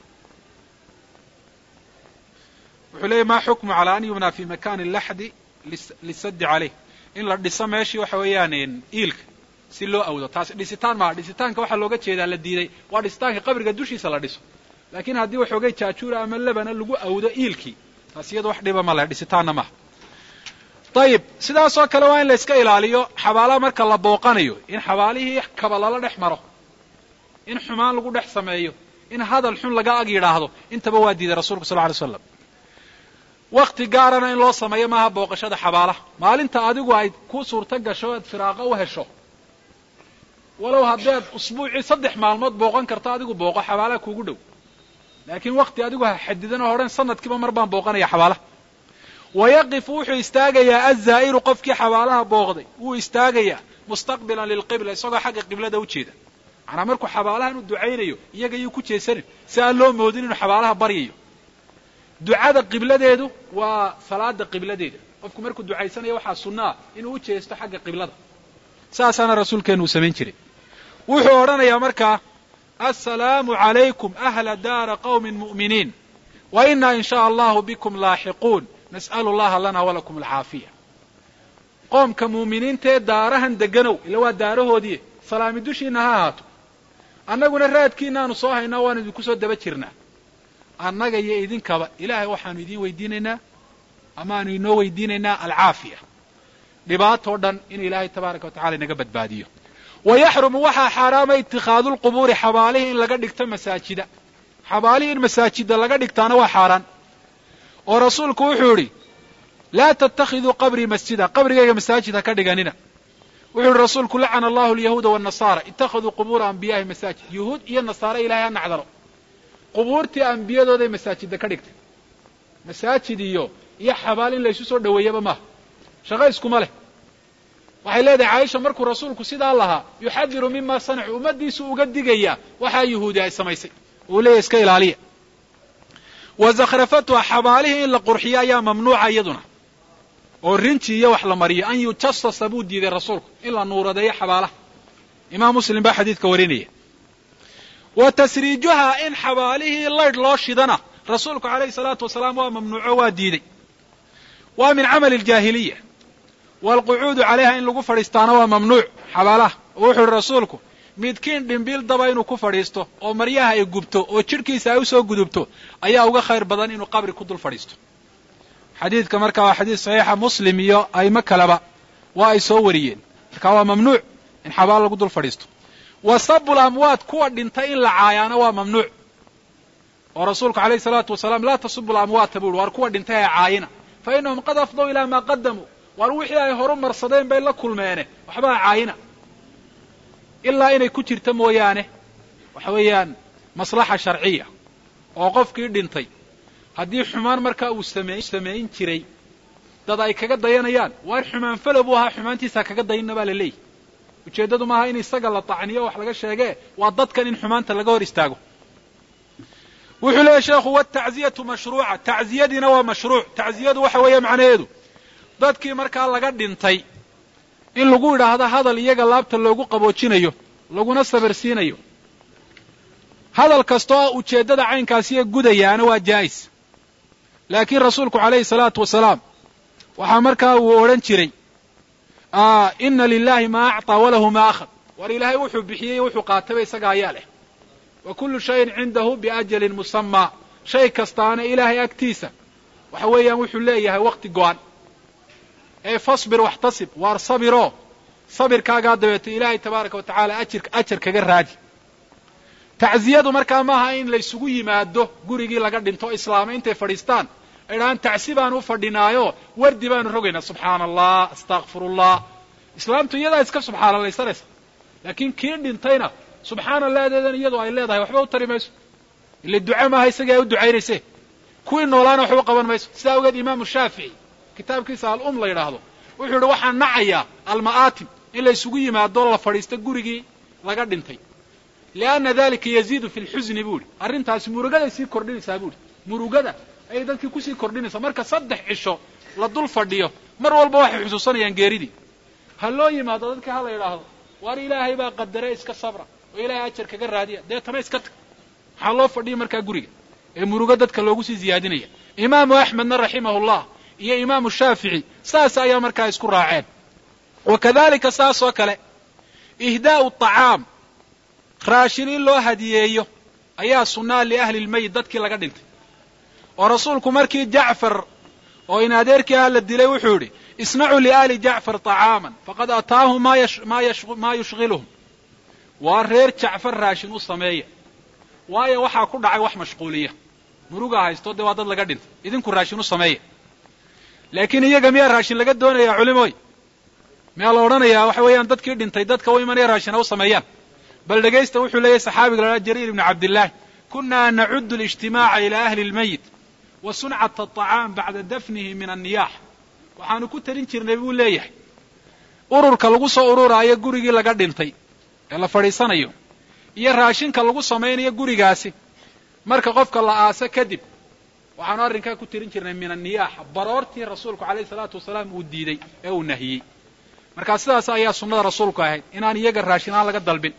wuxuu leeyahy maa xukmu calaa an yubnaa fi makani laxdi lisaddi caleyh in la dhiso meeshii waxa weeyaan iilka si loo awdo taasi dhisitaan maaha dhisitaanka waxaa looga jeedaa la diiday waa dhisitaanka qabriga dushiisa la dhiso laakiin haddii waxoogay jaajuura ama labana lagu awdo iilkii taasi iyada wax dhiba ma leh dhisitaanna maaha ayib sidaasoo kale waa in la iska ilaaliyo xabaalaha marka la booqanayo in xabaalihii kaba lala dhex maro in xumaan lagu dhex sameeyo in hadal xun laga ag yidhaahdo intaba waa diiday rasuulku sal ly slam wakti gaarana in loo sameeyo maaha booqashada xabaalaha maalinta adigu ay ku suurto gasho aad firaaqo u hesho walow haddaad usbuucii saddex maalmood booqan karto adigu booqo xabaalaha kuugu dhow laakiin wakti adigu ha xadidan oo odhan sanadkiiba mar baan booqanaya xabaalaha wayaqifu wuxuu istaagayaa azaa'iru qofkii xabaalaha booqday wuu istaagayaa mustaqbilan lilqibla isagoo xagga qiblada u jeeda macnaa markuu xabaalahan u ducaynayo iyaga yuu ku jeesanin si aan loo moodin inuu xabaalaha baryayo ducada qibladeedu waa salaada qibladeeda qofku markuu ducaysanayo waxaa sunnaa inuu u jeesto xagga qiblada saasaana rasuulkeenu uu samayn jiray wuxuu odhanayaa markaa assalaamu calaykum ahla daara qawmin mu'miniin wa inaa in shaa allahu bikum laaxiquun nas'alu allaha lana walakum alcaafiya qoomka muuminiintaee daarahan deganow ila waa daarahoodii salaami dushiina ha ahaato annaguna raadkiinaanu soo haynaa waan idinku soo daba jirnaa annaga iyo idinkaba ilaahay waxaanu idiin weydiinaynaa amaanu inoo weydiinaynaa alcaafiya dhibaatoo dhan in ilaahay tabaaraka wa tacala inaga badbaadiyo wayaxrumu waxaa xaaraama itikhaadu lqubuuri xabaalihii in laga dhigto masaajida xabaalihii in masaajida laga dhigtaana waa xaaraan oo rasuulku wuxuu yidhi laa tattakhiduu qabrii masjida qabrigayga masaajid ha ka dhiganina wuxuu yihi rasuulku lacana allahu alyahuuda waannasaara ittakhaduu qubuura anbiyaahi masaajid yuhuud iyo nasaare ilahay ha nacdalo qubuurtii ambiyadooday masaajida ka dhigtay masaajid iyo iyo xabaal in laysu soo dhoweeyaba maaha shaqo iskuma leh waxay leedahay caaisha markuu rasuulku sidaa lahaa yuxadiru mima sanacuu ummaddiisu uga digayaa waxaa yuhuudi ay samaysay uu leeyahy iska ilaaliya wa zakhrafatuha xabaalihii in la qurxiyo ayaa mamnuuca iyaduna oo rinji iyo wax la mariyo an yujasasa buu diiday rasuulku in la nuuradeeyo xabaalaha imaam muslim baa xadiidka warinaya wa tasriijuhaa in xabaalihii laydh loo shidana rasuulku calayhi salaatu wasalaam waa mamnuuco waa diiday waa min camali aljaahiliya waalqucuudu calayha in lagu fadhiistaana waa mamnuuc xabaalaha oo wuxuu yihi rasuulku midkiin dhimbiil daba inuu ku fadhiisto oo maryaha ay gubto oo jidhkiisa ay usoo gudubto ayaa uga khayr badan inuu qabri ku dul fadhiisto xadiidka marka waa xadiis saxiixa muslim iyo aymo kaleba waa ay soo wariyeen marka waa mamnuuc in xabaal lagu dul fadhiisto wa sabul amwaad kuwa dhintay in la caayaana waa mamnuuc oo rasuulku calayhi salaatu wasalaam laa tasubu lamwaata buu uhi waar kuwa dhintay ay caayina fa innahum qad afdow ilaa maa qadamuu waar wixii ay horu marsadeen bay la kulmeene waxba ha caayina ilaa inay ku jirta mooyaane waxa weeyaan maslaxa sharciya oo qofkii dhintay haddii xumaan markaa uu same samayn jiray dad ay kaga dayanayaan waar xumaan falo buu ahaa xumaantiisa kaga dayinna baa la leeyahy ujeeddadu maaha in isaga la tacniyo wax laga sheegee waa dadkan in xumaanta laga hor istaago wuxuu leeyahy sheekhu watacziyatu mashruuca tacziyadiina waa mashruuc tacziyadu waxa weeye macnaheedu dadkii markaa laga dhintay in lagu idhaahdo hadal iyaga laabta loogu qaboojinayo laguna sabirsiinayo hadal kasta oo ujeeddada caynkaasiyo gudayaana waa jaa'is laakiin rasuulku calayhi salaatu wasalaam waxaa markaa uu odhan jiray inna lilahi maa acطaa walahu maa akhad war ilaahay wuxuu bixiyey wuxuu qaataba isaga ayaa leh wa kullu shayin cindahu biajalin musamaa shay kastaana ilaahay agtiisa waxa weeyaan wuxuu leeyahay waqti go-an ee fasbir waxtasib waar sabiroo sabirkaagaa dabeeto ilaahay tabaaraka wa tacaala ajir ajar kaga raadi tacziyadu markaa maaha in laysugu yimaado gurigii laga dhinto islaama intay fadhiistaan ay dhahaan tacsi baanu u fadhinaayo wardi baanu rogaynaa subxaana allah astakfirullah islaamtu iyadaa iska subxaanalaysanaysa laakiin kii dhintayna subxaana allahdeedan iyadu ay leedahay waxba u tari mayso ile duca maaha isagii ay u ducaynayse kuwii noolaana waxba u qaban mayso sidaa ogeed imaamu shaafici kitaabkiisa al-um la yidhaahdo wuxuu yidhi waxaan nacayaa alma'aatim in la isugu yimaado la fadhiisto gurigii laga dhintay lianna dalika yaziidu fi lxusni buu idhi arrintaasi murugaday sii kordhinaysaa buu idhi murugada ayay dadkii kusii kordhinaysaa marka saddex cisho la dul fadhiyo mar walba waxay xusuusanayaan geeridii ha loo yimaado dadkii ha la yidhaahdo waar ilaahay baa qadare iska sabra oo ilaahay ajar kaga raadiya deetana iska tag waxaa loo fadhiya markaa guriga ee murugo dadka loogu sii ziyaadinaya imaamu axmedna raximahullah iyo imaamu shaafici saas ayaa markaa isku raaceen wa kadalika saas oo kale ihdaa'u aطacaam raashin in loo hadiyeeyo ayaa sunnaa liahli lmayit dadkii laga dhintay oo rasuulku markii jacfar oo in adeerkii aha la dilay wuxuu yidhi isnacuu liaali jacfar طacaaman faqad ataahum maa yushgiluhum waa reer jacfar raashin u sameeya waayo waxaa ku dhacay wax mashquuliya murugaa haysto dee waa dad laga dhintay idinku raashin u sameeya laakiin iyaga miyaa raashin laga doonayaa culimooy miyaa la odhanayaa waxa weeyaan dadkii dhintay dadka u imanaya raashin ha u sameeyaan bal dhegaysta wuxuu leeyahay saxaabiga la dhaha jariir ibnu cabdillaahi kunaa nacudu اlijtimaaca ilaa ahli اlmayit wa suncata aطacaam bacda dafnihi min anniyaax waxaanu ku tarin jirnay buu leeyahay ururka lagu soo ururaayo gurigii laga dhintay ee la fadhiisanayo iyo raashinka lagu samaynayo gurigaasi marka qofka la aaso kadib waxaanu arrinkaa ku tirin jirnay min anniyaaxa baroortii rasuulku calayhi salaatu wasalaam uu diiday ee uu nahiyey markaa sidaas ayaa sunnada rasuulku ahayd inaan iyaga raashin aan laga dalbin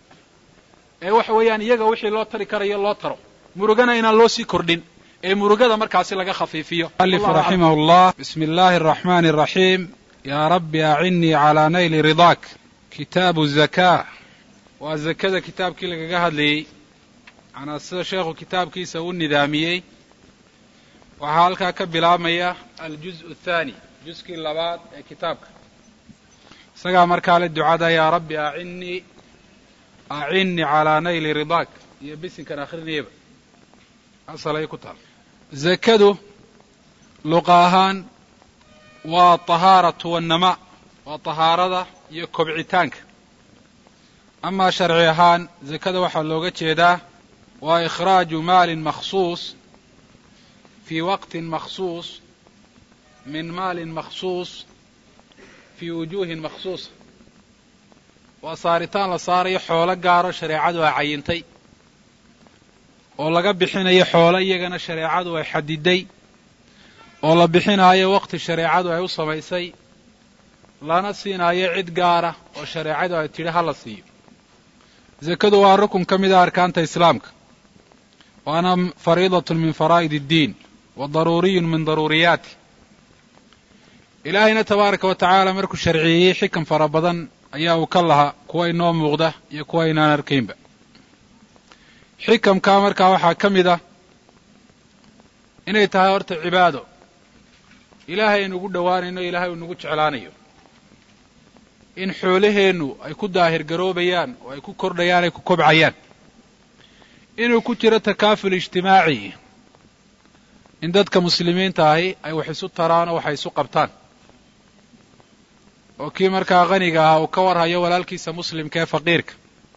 ee waxa weeyaan iyaga wixii loo tari karayo loo taro murugana inaan loo sii kordhin ee murugada markaasi laga khafiifiyo alif raximah llah bismi illaahi araxmaani araxiim yaa rabbi acinnii calaa nayli ridaak kitaabu zakaa waa zakada kitaabkii lagaga hadlayey macnaa sida sheekhu kitaabkiisa u nidaamiyey waxaa halkaa ka bilaabmaya aljuz' athaani juskii labaad ee kitaabka isagaa markaa le ducada yaa rabbi acinnii acinnii calaa nayli ridaak iyo bisinkan akhrinayaba asalay ku taal zakadu luqa ahaan waa tahaaratu wannamaa waa tahaarada iyo kobcitaanka amaa sharci ahaan zakada waxaa looga jeedaa waa ikhraaju maalin makhsuus fii waqtin makhsuus min maalin makhsuus fii wujuuhin makhsuusa waa saaritaan la saarayo xoolo gaaro shareecadu ay cayintay oo laga bixinayo xoolo iyagana shareecadu ay xadiday oo la bixinaayo waqti shareecadu ay u samaysay lana siinaayo cid gaara oo shareecadu ay tidhi ha la siiyo zakadu waa rukun ka mid a arkaanta islaamka waana fariidatun min faraa'id addiin wa daruuriyun min daruuriyaati ilaahayna tabaaraka wa tacaala markuu sharciyeeyey xikam fara badan ayaa uu ka lahaa kuwa inoo muuqda iyo kuwa inaan arkaynba xikamkaa markaa waxaa ka mid ah inay tahay horta cibaado ilaahay aynu ugu dhowaanayno ilaahay uu nagu jeclaanayo in xoolaheennu ay ku daahir garoobayaan oo ay ku kordhayaan ay ku kobcayaan inuu ku jiro takaaful ijtimaaci in dadka muslimiinta ahi ay wax isu taraan oo waxay isu qabtaan oo kii markaa qaniga ahaa uu ka warhayo walaalkiisa muslimka ee faqiirka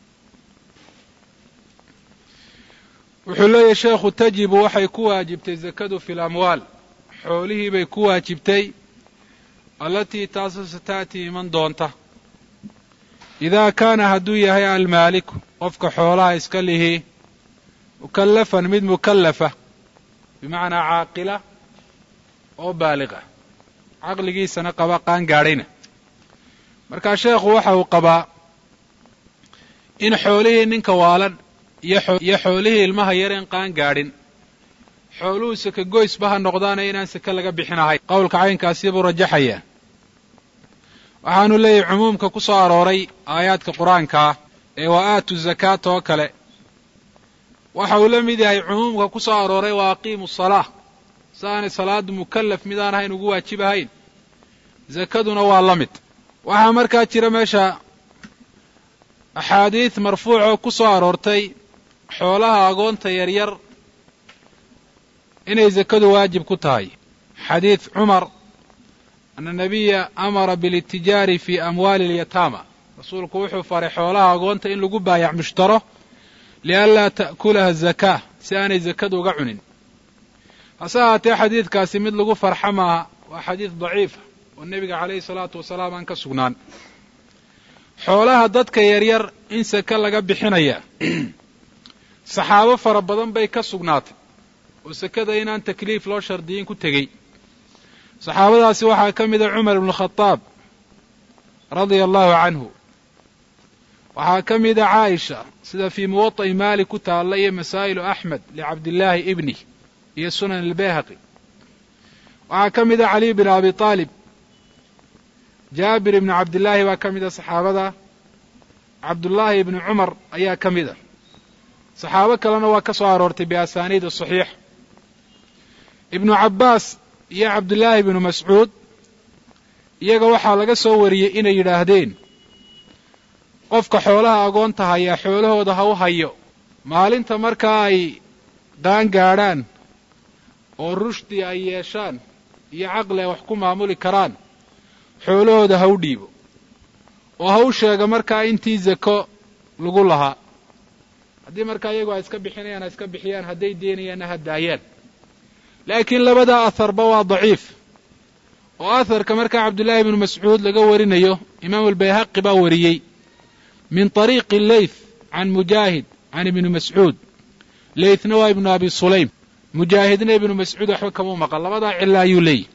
wuxuu leeyahy sheekhu tajibu waxay ku waajibtay zakadu fi lamwaal xoolihii bay ku waajibtay allatii taasoo sata'tii iman doonta idaa kaana hadduu yahay almaaliku qofka xoolaha iska lihi mukallafan mid mukallafa bimacnaa caaqila oo baaliqa caqligiisana qaba qaan gaadhayna markaa sheekhu waxa uu qabaa in xoolihii ninka waalan iyo xoolihii ilmaha yareen qaan gaadhin xooluhu saka goysba ha noqdaana inaan sake laga bixinahayn qowlka caynkaasi buu rajaxayaa waxaanu leeyahay cumuumka ku soo arooray aayaadka qur-aankaa ee wa aatu zakaata oo kale waxa uu la mid yahay cumuumka ku soo arooray wa aqiimu salaa si aanay salaadu mukallaf mid aan ahayn ugu waajibahayn zakaduna waa la mid waxaa markaa jira meesha axaadiid marfuucoo ku soo aroortay xoolaha agoonta yaryar inay zakadu waajib ku tahay xadiid cumar ana nabiya amara bilitijaari fi amwaali alyataama rasuulku wuxuu faray xoolaha agoonta in lagu baayac mushtaro lianlaa ta'kulaha zakaa si aanay zakadu uga cunin hase ahaatee xadiidkaasi mid lagu farxa maaha waa xadiid daciifa oo nebiga calayhi salaatu wasalaam aan ka sugnaan xoolaha dadka yaryar in sake laga bixinaya saxaabo fara badan bay ka sugnaatay oo sakada inaan takliif loo shardiyin ku tegey saxaabadaasi waxaa ka mida cumar ibnu khadaab radia allahu canhu waxaa ka mida caaisha sida fii muwaطa'i maalik ku taalla iyo masaa'ilu axmed licabdillaahi ibnih iyo sunan albayhaqi waxaa ka mida caliy bin abi aalib jaabir ibnu cabdillaahi baa ka mida saxaabada cabdullaahi ibnu cumar ayaa ka mida saxaabo kalena waa ka soo aroortay biasaaniid saxiix ibnu cabbaas iyo cabdullaahi ibnu mascuud iyaga waxaa laga soo wariyey inay yidhaahdeen qofka xoolaha agoonta hayaa xoolahooda ha u hayo maalinta markaa ay qaan gaadhaan oo rushdi ay yeeshaan iyo caqli ay wax ku maamuli karaan xoolahooda ha u dhiibo oo ha u sheega markaa intii zako lagu lahaa haddii markaa iyagu ay iska bixinayaan ha iska bixiyaan hadday deenayaanna ha daayaan laakiin labadaa aharba waa daciif oo aharka markaa cabdullaahi ibnu mascuud laga warinayo imaamu albayhaqi baa wariyey min طariiqi leyth can mujaahid can ibni mascuud leythna waa ibnu abi sulaym mujaahidna ibnu mascuud waxba kama maqan labadaa cilo ayuu leeyahy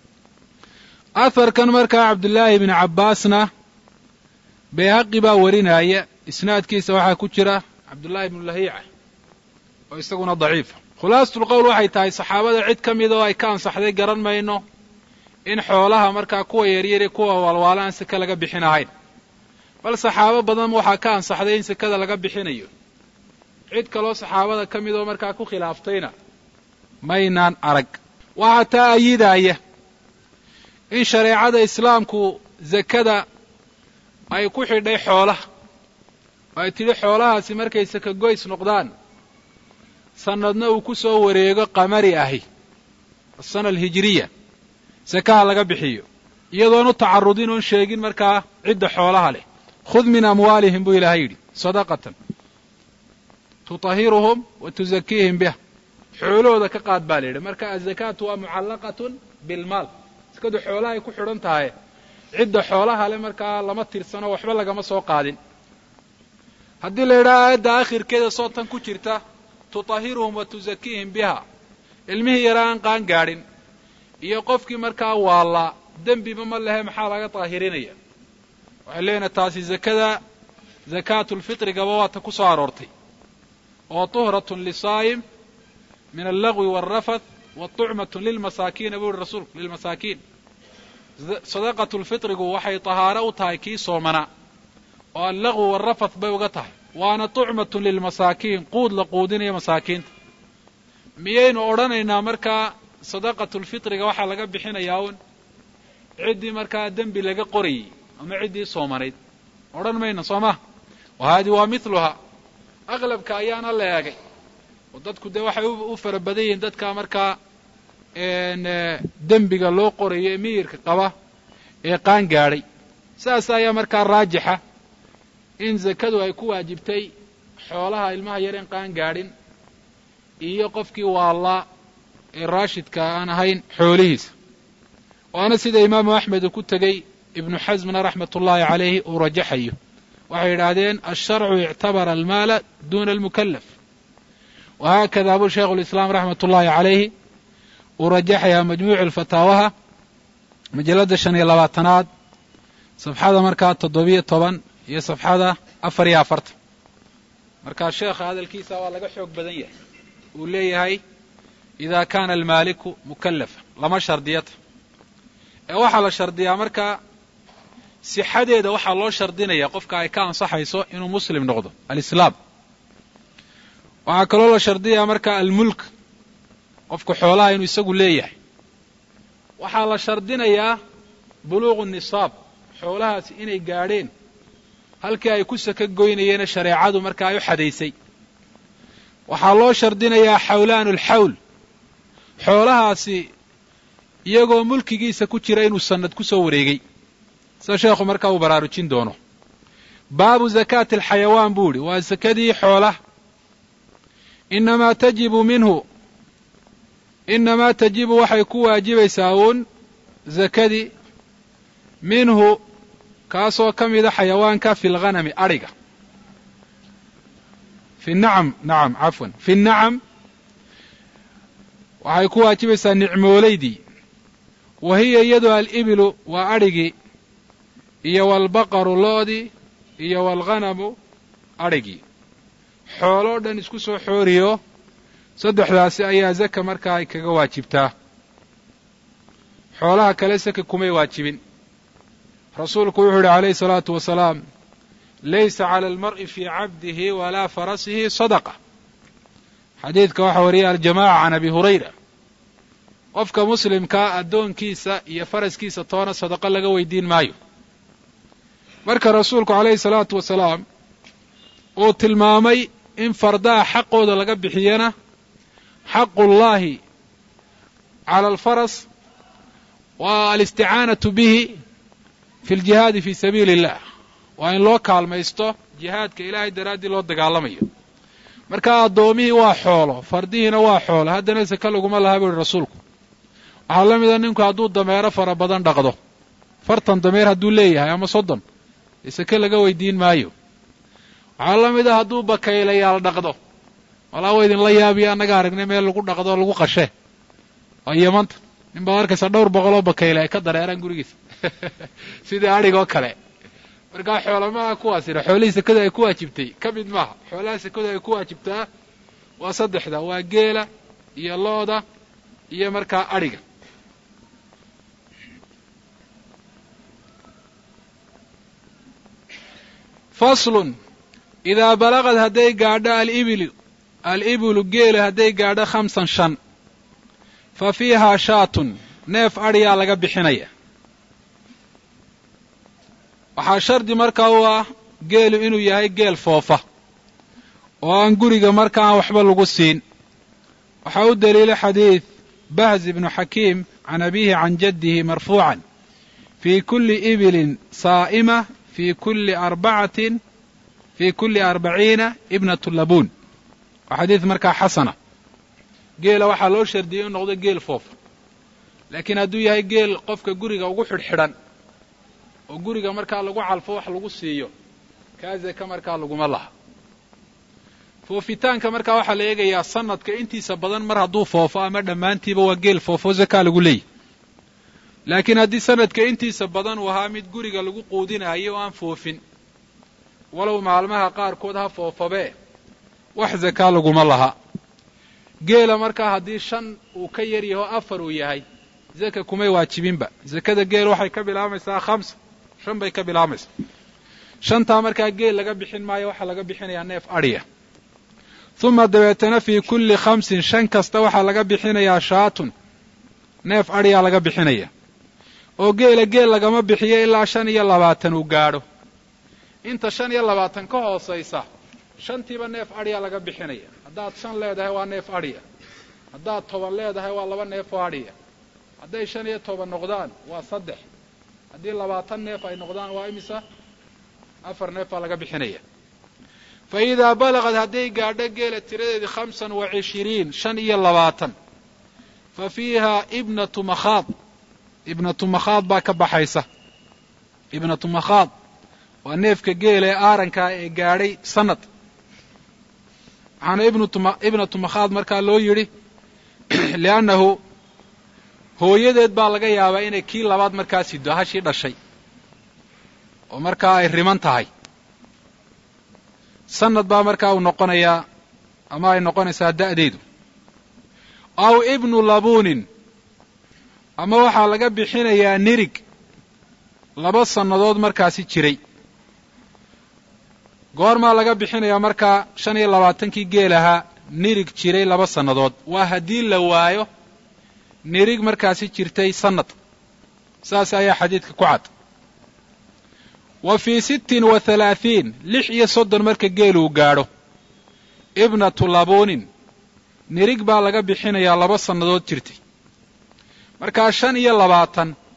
aharkan markaa cabdullaahi ibni cabbaasna bayhaqi baa warinaya isnaadkiisa waxaa ku jira cabdullaahi ibnu lahiica oo isaguna daciifa khulaasatulqowl waxay tahay saxaabada cid ka mida oo ay ka ansaxday garan mayno in xoolaha markaa kuwa yaryari kuwa waalwaala aan sake laga bixin ahayn bal saxaabo badan waxaa ka ansaxday in sakada laga bixinayo cid kaloo saxaabada ka mid oo markaa ku khilaaftayna maynaan arag. waxaa taa ayidaaya in shareecada islaamku zakada ay ku xidhay xoolaha oo ay tidhi xoolahaasi markay saka goys noqdaan sanadna uu ku soo wareego qamari ahi asana alhijiriya sakaha laga bixiyo iyadoonu tacarudin oon sheegin markaa cidda xoolaha leh. khud min amwaalihim buu ilaahay yidhi sadaqatan tutahiruhum wa tuzakiihim biha, xoolahooda ka qaad baa la yidhi. marka azakaatu waa mucallaqatun bilmaal, sakadu xoolahay ku xidhan tahay, cidda xoolaha leh markaa lama tirsano, waxba lagama soo qaadin. haddii la yidhaha aayadda aakhirkeeda soo tan ku jirta tutahiruhum wa tuzakiihim biha, ilmihii yaraa aan qaan gaadhin iyo qofkii markaa waallaa dembiba ma lehe maxaa laga daahirinaya? waxay leeyihin taasi zakada zakaatulfitrigaba waa ta ku soo aroortay oo tuhratun lisaa'im min allagwi waalrafath wa tucmatun lilmasaakiina buu yihi rasuulku lilmasaakiin. sadaqatulfitrigu waxay tahaaro u tahay kii soomanaa oo allagwi waalrafath bay uga tahay, waana tucmatun lilmasaakiin, quud la quudinayo masaakiinta. miyaynu odhanaynaa markaa sadaqatulfitriga waxaa laga bixinayaa un ciddii markaa dembi laga qorayey ama ciddii soomanayd? odhan mayna soo maha. wa haadi waa miluhaa, aqlabka ayaana la eegay oo dadku dee waxay u fara badan yihiin dadka markaa dembiga loo qorayo ee miyirka qaba ee qaan gaadhay. saas ayaa markaa raajixa in zakadu ay ku waajibtay xoolaha ilmaha yareen qaan gaadhin iyo qofkii waallaa ee raashidka aan ahayn xoolihiisa. waana sida imaamu axmed uu ku tegey ibnu xasmna raxmat ullaahi calayhi uu rajaxayo. waxay yidhaahdeen alsharcu ictabara almaala duna almukallaf, wahaakada buu shaykhu lislaam raxmat ullaahi calayhi uu rajaxayaa majmuucu lfataawaha majalladda shan iyo labaatanaad safxada markaa toddobiyo toban iyo safxada afar iyo afartan. markaa sheekha hadalkiisa waa laga xoog badan yahay. uu leeyahay idaa kaana almaaliku mukallafa, lama shardiyata ee waxaa la shardiyaa markaa sixadeeda waxaa loo shardinayaa qofka ay ka ansaxayso inuu muslim noqdo, alislaam. waxaa kaloo la shardiyaa markaa almulk, qofka xoolaha inuu isagu leeyahay. waxaa la shardinayaa buluuqu nisaab, xoolahaasi inay gaadheen halkii ay ku saka goynayeena shareecadu markaa ay u xadaysay. waxaa loo shardinayaa xawlaanu alxawl, xoolahaasi iyagoo mulkigiisa ku jira inuu sanad ku soo wareegay, sida sheekhu markaa uu baraarujin doono. baabu zakaati alxayawaan buu idhi waa sakadii xoolaha. inamaa tajibu minhu inamaa tajibu waxay ku waajibaysaa uun zakadii minhu kaasoo ka mida xayawaanka fi lghanami, adhiga. fi nacam nacam cafwan fi nacam waxay ku waajibaysaa nicmoolaydii. wa hiya iyadu alibilu waa adhigii, iyo waalbaqaru loodii, iyo waalghanamu adhigii. xooloo dhan isku soo xooriyo saddexdaasi ayaa zaka markaa ay kaga waajibtaa. xoolaha kale saka kumay waajibin. rasuulku wuxuu yidhi calayhi salaatu wasalaam laysa cala almar'i fii cabdihi walaa farasihi sadaqa. xadiidka waxaa wariyay aljamaaca can abi hurayra. qofka muslimkaa addoonkiisa iyo faraskiisa toona sadaqo laga weydiin maayo. marka rasuulku calayhi salaatu wasalaam uu tilmaamay in fardaha xaqooda laga bixiyana xaqullaahi cala alfaras waa alisticaanatu bihi fi ljihaadi fii sabiili illah, waa in loo kaalmaysto jihaadka ilaahay daraaddii loo dagaalamayo. marka addoomihii waa xoolo, fardihiina waa xoolo, haddana saka laguma laha buu yihi rasuulku. waxaa la mida ninku hadduu dameero fara badan dhaqdo, fartan dameer hadduu leeyahay ama soddon, sake laga weydiin maayo. waxaa la mida hadduu bakaylayaal dhaqdo, walaa wa idinla yaabiya annaga aragnay meel lagu dhaqdo lagu qashe oo yamanta nin baad arkaysaa dhowr boqoloo bakayle ay ka dareeraan gurigiisa sidii adhigoo kale. markaa xoolamaha kuwaasina xoolihii sakada ay ku waajibtay ka mid maaha. xoolaha sakada ay ku waajibtaa waa saddexda, waa geela iyo looda iyo markaa adhiga. faslun idaa balagad hadday gaadho alibilu alibulu geela hadday gaadho khamsan shan fa fiihaa shaatun neef adhiyaa laga bixinaya waxaa shardi markaa u ah geelu inuu yahay geel foofa oo aan guriga markaan waxba lagu siin waxaa u daliila xadiid bahz ibnu xakiim can abiihi can jaddihi marfuucan fii kulli ibilin saa'ima fii kulli arbacatin fii kulli arbaciina ibnatu labuun waa xadiid markaa xasana geela waxaa loo shardiyey inu noqdo geel foofa laakiin hadduu yahay geel qofka guriga ugu xidhxidhan oo guriga markaa lagu calfo wax lagu siiyo kaa zaka markaa laguma laha foofitaanka markaa waxaa la eegayaa sanadka intiisa badan mar hadduu foofo ama dhammaantiiba waa geel foofo zakaa lagu leeyahy laakiin haddii sanadka intiisa badan uu ahaa mid guriga lagu quudinaayo oo aan foofin walow maalmaha qaarkood ha foofabee wax zakaa laguma laha geela markaa haddii shan uu ka yar yaho afar uu yahay zaka kumay waajibinba zakada geel waxay ka bilaabaysaa khamsa shan bay ka bilaabaysaa shantaa markaa geel laga bixin maayo waxaa laga bixinayaa neef adhiya uma dabeetana fii kulli khamsin shan kasta waxaa laga bixinayaa shaatun neef adhiyaa laga bixinaya oo geela geel lagama bixiyo ilaa shan iyo labaatan uu gaadho inta shan iyo labaatan ka hoosaysa shantiiba neef adhiyaa laga bixinaya haddaad shan leedahay waa neef adhiya haddaad toban leedahay waa laba neef oo adhiya hadday shan iyo toban noqdaan waa saddex haddii labaatan neef ay noqdaan waa imisa afar neef baa laga bixinaya fa idaa balagad hadday gaadho geela tiradeedii khamsan wa cishiriin shan iyo labaatan fa fiihaa ibnatu makhaad ibnatu makhaad baa ka baxaysa ibnatu makhaad waa neefka geela ee aarankaa ee gaadhay sanad waxaana ibnatu makhaad markaa loo yidhi liannahu hooyadeed baa laga yaabaa inay kii labaad markaa sido hashii dhashay oo markaa ay riman tahay sanad baa markaa uu noqonayaa ama ay noqonaysaa da'deedu aw ibnu labuunin ama waxaa laga bixinayaa nirig laba sannadood markaasi jiray goormaa laga bixinayaa markaa shan iyo labaatankii geel ahaa nirig jiray laba sannadood waa haddii la waayo nirig markaasi jirtay sanad saas ayaa xadiidka ku cad wa fii sittin wa halaahiin lix iyo soddon marka geeluu gaadho ibnatu labuunin nirig baa laga bixinayaa laba sannadood jirtay markaa shan iyo labaatan